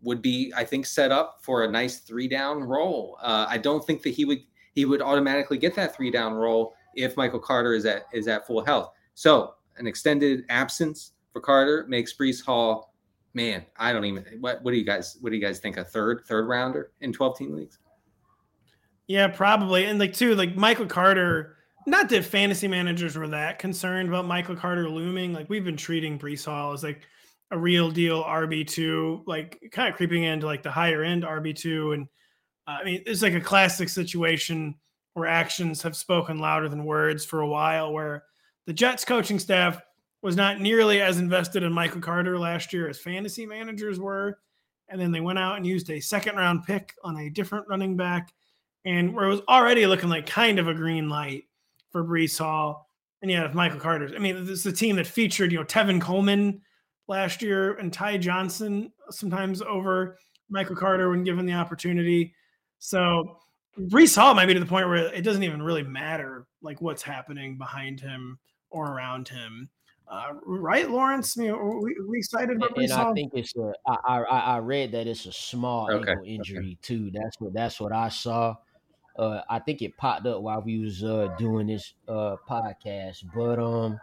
S5: would be, I think, set up for a nice three down role. Uh, I don't think that he would he would automatically get that three down role if Michael Carter is at is at full health. So an extended absence for Carter makes Breece Hall, man, I don't even what what do you guys what do you guys think? A third third rounder in twelve team leagues?
S4: Yeah, probably. And like too, like Michael Carter, not that fantasy managers were that concerned about Michael Carter looming. Like we've been treating Breece Hall as like a real deal R B two, like kind of creeping into like the higher end R B two. And uh, I mean, it's like a classic situation where actions have spoken louder than words for a while, where the Jets coaching staff was not nearly as invested in Michael Carter last year as fantasy managers were. And then they went out and used a second round pick on a different running back, and where it was already looking like kind of a green light for Breece Hall. And yeah, if Michael Carter, I mean, this is a team that featured, you know, Tevin Coleman last year and Ty Johnson sometimes over Michael Carter when given the opportunity. So Breece Hall might be to the point where it doesn't even really matter like what's happening behind him or around him. Uh, right, Lawrence? You know, we, we excited about
S7: And
S4: Breece
S7: I
S4: Hall?
S7: think it's a. I, I I read that it's a small
S5: Okay,
S7: ankle injury too. That's what that's what I saw. Uh, I think it popped up while we was uh doing this uh podcast. But um,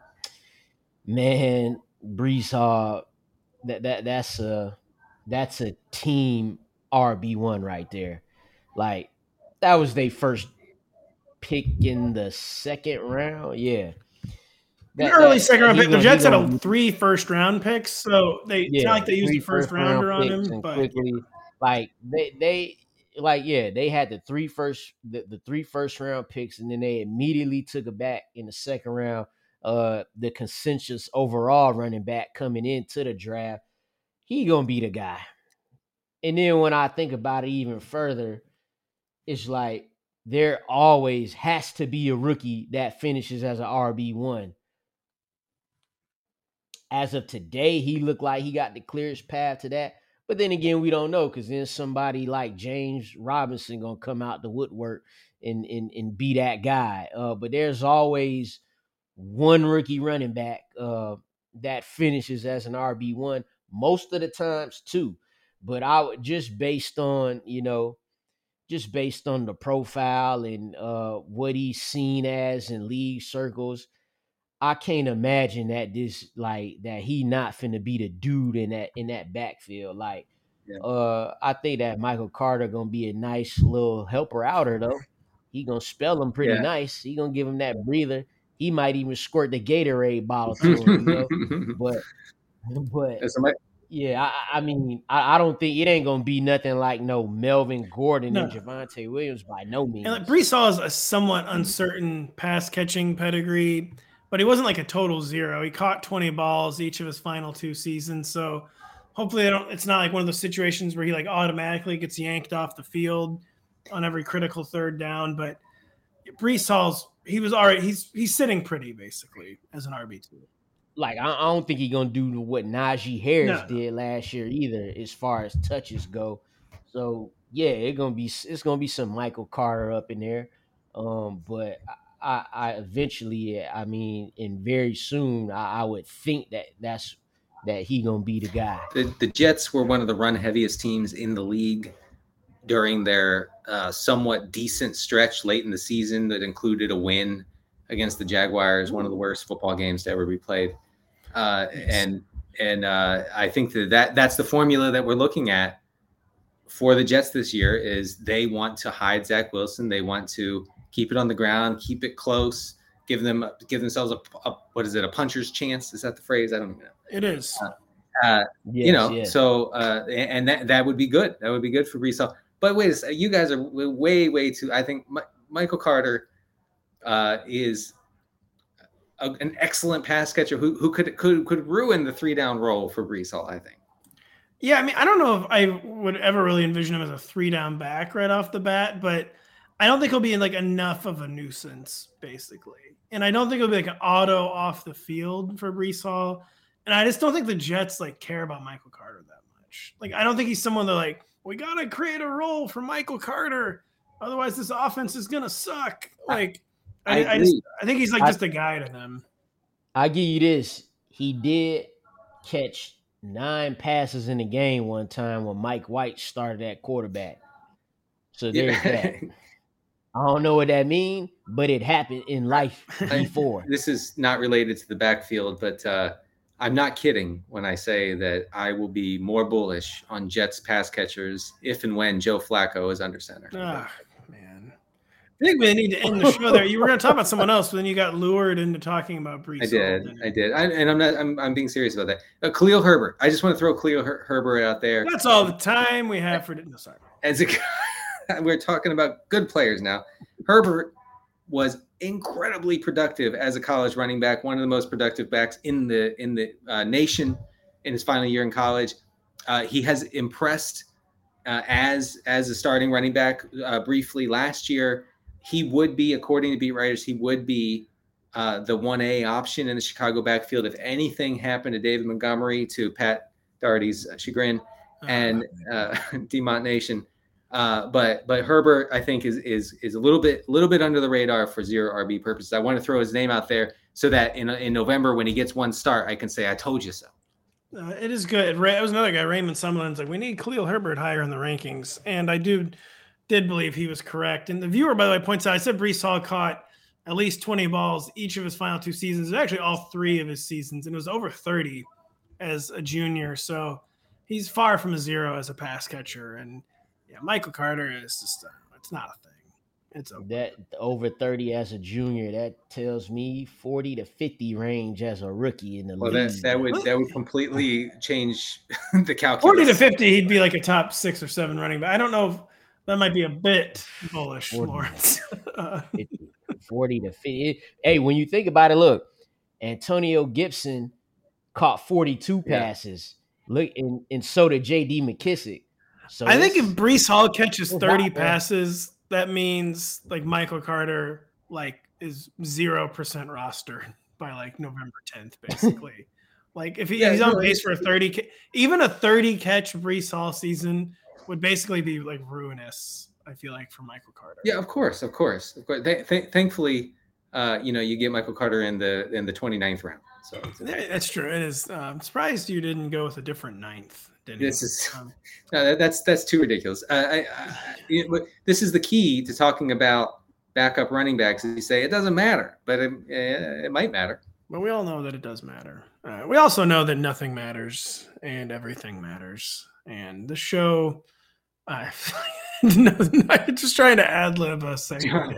S7: man, Breece Hall, that that that's a that's a team R B one right there. Like that was their first pick in the second round. Yeah.
S4: An
S7: That,
S4: early
S7: that,
S4: second round
S7: he
S4: pick. The
S7: gonna,
S4: Jets
S7: he
S4: had
S7: gonna,
S4: a three first round picks, so they it's
S7: yeah,
S4: not like they used
S7: three
S4: a first
S7: first round
S4: rounder on
S7: picks
S4: him.
S7: and
S4: But
S7: quickly, like they they like yeah, they had the three first the, the three first round picks, and then they immediately took it back in the second round. Uh, the consensus overall running back coming into the draft, he gonna be the guy. And then when I think about it even further, it's like there always has to be a rookie that finishes as an R B one. As of today, he looked like he got the clearest path to that. But then again, we don't know, because then somebody like James Robinson gonna come out the woodwork and and, and be that guy. Uh, but there's always one rookie running back uh, that finishes as an R B one most of the times too. But I would just based on, you know, just based on the profile and uh, what he's seen as in league circles, I can't imagine that this like that he not finna be the dude in that in that backfield. Like,
S5: Yeah.
S7: uh, I think that Michael Carter gonna be a nice little helper outer though. He gonna spell him pretty
S5: Yeah.
S7: nice. He gonna give him that breather. He might even squirt the Gatorade bottle to him, you know. But but
S5: As somebody-
S7: yeah, I, I mean, I, I don't think it ain't gonna be nothing like no Melvin Gordon
S4: No.
S7: and Javonte Williams by no means.
S4: and like Breece Hall is a somewhat uncertain pass catching pedigree, but he wasn't like a total zero. He caught twenty balls each of his final two seasons. So hopefully they don't, it's not like one of those situations where he like automatically gets yanked off the field on every critical third down. But Breece Hall's, he was already, he's, he's sitting pretty basically as an R B two.
S7: Like I, I don't think he's gonna do what Najee Harris
S4: No, no.
S7: did last year either, as far as touches go. So yeah, it's gonna be it's gonna be some Michael Carter up in there. Um, but I, I eventually, I mean, and very soon, I, I would think that that's that he gonna be the guy.
S5: The, the Jets were one of the run heaviest teams in the league during their uh, somewhat decent stretch late in the season that included a win against the Jaguars, one of the worst football games to ever be played. Uh, and and uh, I think that, that that's the formula that we're looking at for the Jets this year is they want to hide Zach Wilson. They want to keep it on the ground, keep it close, give them give themselves a, a what is it, a puncher's chance? Is that the phrase? I don't even know.
S4: It is.
S5: Uh,
S7: Yes,
S5: you know,
S7: yes.
S5: so uh, and that that would be good. That would be good for Breece Hall. But wait, a second, you guys are way, way too. I think M- Michael Carter uh, is a, an excellent pass catcher who who could could could ruin the three down role for Breece Hall. I think.
S4: Yeah, I mean, I don't know if I would ever really envision him as a three down back right off the bat, but I don't think he'll be like enough of a nuisance, basically. And I don't think it'll be like an auto off the field for Breece Hall. And I just don't think the Jets like care about Michael Carter that much. Like, I don't think he's someone that like, we gotta create a role for Michael Carter, otherwise this offense is gonna suck. Like, I,
S5: I
S4: I, just
S5: agree.
S4: I think he's like
S7: I-
S4: just a guy to them.
S7: I give you this. He did catch nine passes in a game one time when Mike White started at quarterback. So there's
S5: Yeah.
S7: that. I don't know what that means, but it happened in life before.
S5: This is not related to the backfield, but uh, I'm not kidding when I say that I will be more bullish on Jets pass catchers if and when Joe Flacco is under center.
S4: Ah, man. I think we need to end the show there. You were going to talk about someone else, but then you got lured into talking about Brees.
S5: I did. I did. I, and I'm not, I'm, I'm being serious about that. Uh, Khalil Herbert. I just want to throw Khalil Her- Herbert out there.
S4: That's all the time we have for no, sorry.
S5: As a we're talking about good players now. Herbert was incredibly productive as a college running back, one of the most productive backs in the in the uh, nation in his final year in college. Uh, he has impressed uh, as as a starting running back uh, briefly last year. He would be, according to beat writers, he would be uh, the one A option in the Chicago backfield if anything happened to David Montgomery, to Pat Daugherty's chagrin, and uh, DeMont Nation. Uh, but but Herbert, I think, is is is a little bit little bit under the radar for zero R B purposes. I want to throw his name out there so that in in November when he gets one start, I can say I told you so.
S4: Uh, it is good. Ray, it was another guy, Raymond Summerlin's like, we need Khalil Herbert higher in the rankings, and I do did believe he was correct. And the viewer, by the way, points out I said Brees Hall caught at least twenty balls each of his final two seasons. It was actually all three of his seasons, and it was over thirty as a junior. So he's far from a zero as a pass catcher. And yeah, Michael Carter is just, uh, it's not a thing. It's okay.
S7: That over thirty as a junior, that tells me forty to fifty range as a rookie in the
S5: well,
S7: league.
S5: That, that would that would completely change the calculus.
S4: forty to fifty, he'd be like a top six or seven running back. I don't know if that might be a bit bullish,
S7: forty,
S4: Lawrence.
S7: fifty, forty to fifty. Hey, when you think about it, look, Antonio Gibson caught forty-two passes. Yeah. Look, and, and so did J D McKissick. So
S4: I think if Brees Hall catches thirty passes, that means like Michael Carter like is zero percent roster by like November tenth, basically. Like if he,
S5: yeah,
S4: he's on
S5: no,
S4: pace for a thirty, even a thirty catch Brees Hall season would basically be like ruinous. I feel like for Michael Carter.
S5: Yeah, of course, of course, of course. Th- th- thankfully, uh, you know, you get Michael Carter in the in the twenty-ninth round. So
S4: that's true. It is. Uh, I'm surprised you didn't go with a different ninth.
S5: This is um, no, that, that's that's too ridiculous. Uh, I, I, it, this is the key to talking about backup running backs. You say it doesn't matter, but it, it might matter.
S4: But we all know that it does matter. Uh, we also know that nothing matters and everything matters. And the show, I no, just trying to ad lib a segment.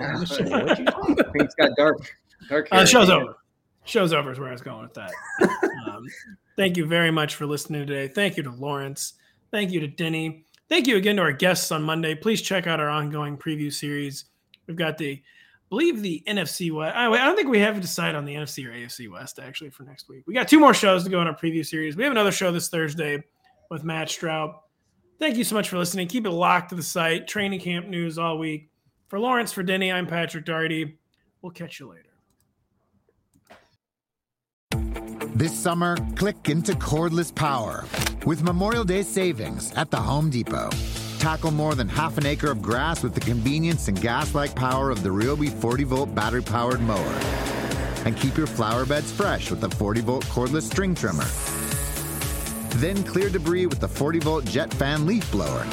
S5: Things got dark. Dark.
S4: Uh, show's over. Show's over is where I was going with that. Um, thank you very much for listening today. Thank you to Lawrence. Thank you to Denny. Thank you again to our guests on Monday. Please check out our ongoing preview series. We've got the, I believe the N F C West. I don't think we have decided on the N F C or A F C West actually for next week. We got two more shows to go in our preview series. We have another show this Thursday with Matt Straub. Thank you so much for listening. Keep it locked to the site. Training camp news all week. For Lawrence, for Denny, I'm Patrick Daugherty. We'll catch you later.
S3: This summer, click into cordless power with Memorial Day savings at the Home Depot. Tackle more than half an acre of grass with the convenience and gas-like power of the Ryobi forty volt battery-powered mower. And keep your flower beds fresh with the forty volt cordless string trimmer. Then clear debris with the forty volt jet fan leaf blower.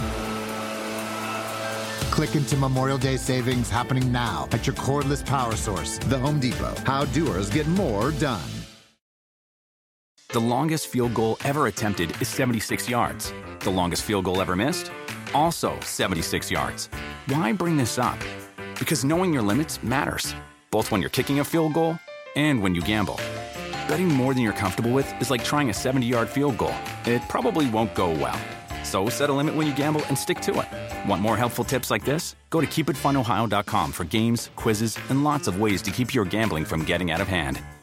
S3: Click into Memorial Day savings happening now at your cordless power source, the Home Depot. How doers get more done.
S1: The longest field goal ever attempted is seventy-six yards. The longest field goal ever missed? Also seventy-six yards. Why bring this up? Because knowing your limits matters, both when you're kicking a field goal and when you gamble. Betting more than you're comfortable with is like trying a seventy-yard field goal. It probably won't go well. So set a limit when you gamble and stick to it. Want more helpful tips like this? Go to keep it fun ohio dot com for games, quizzes, and lots of ways to keep your gambling from getting out of hand.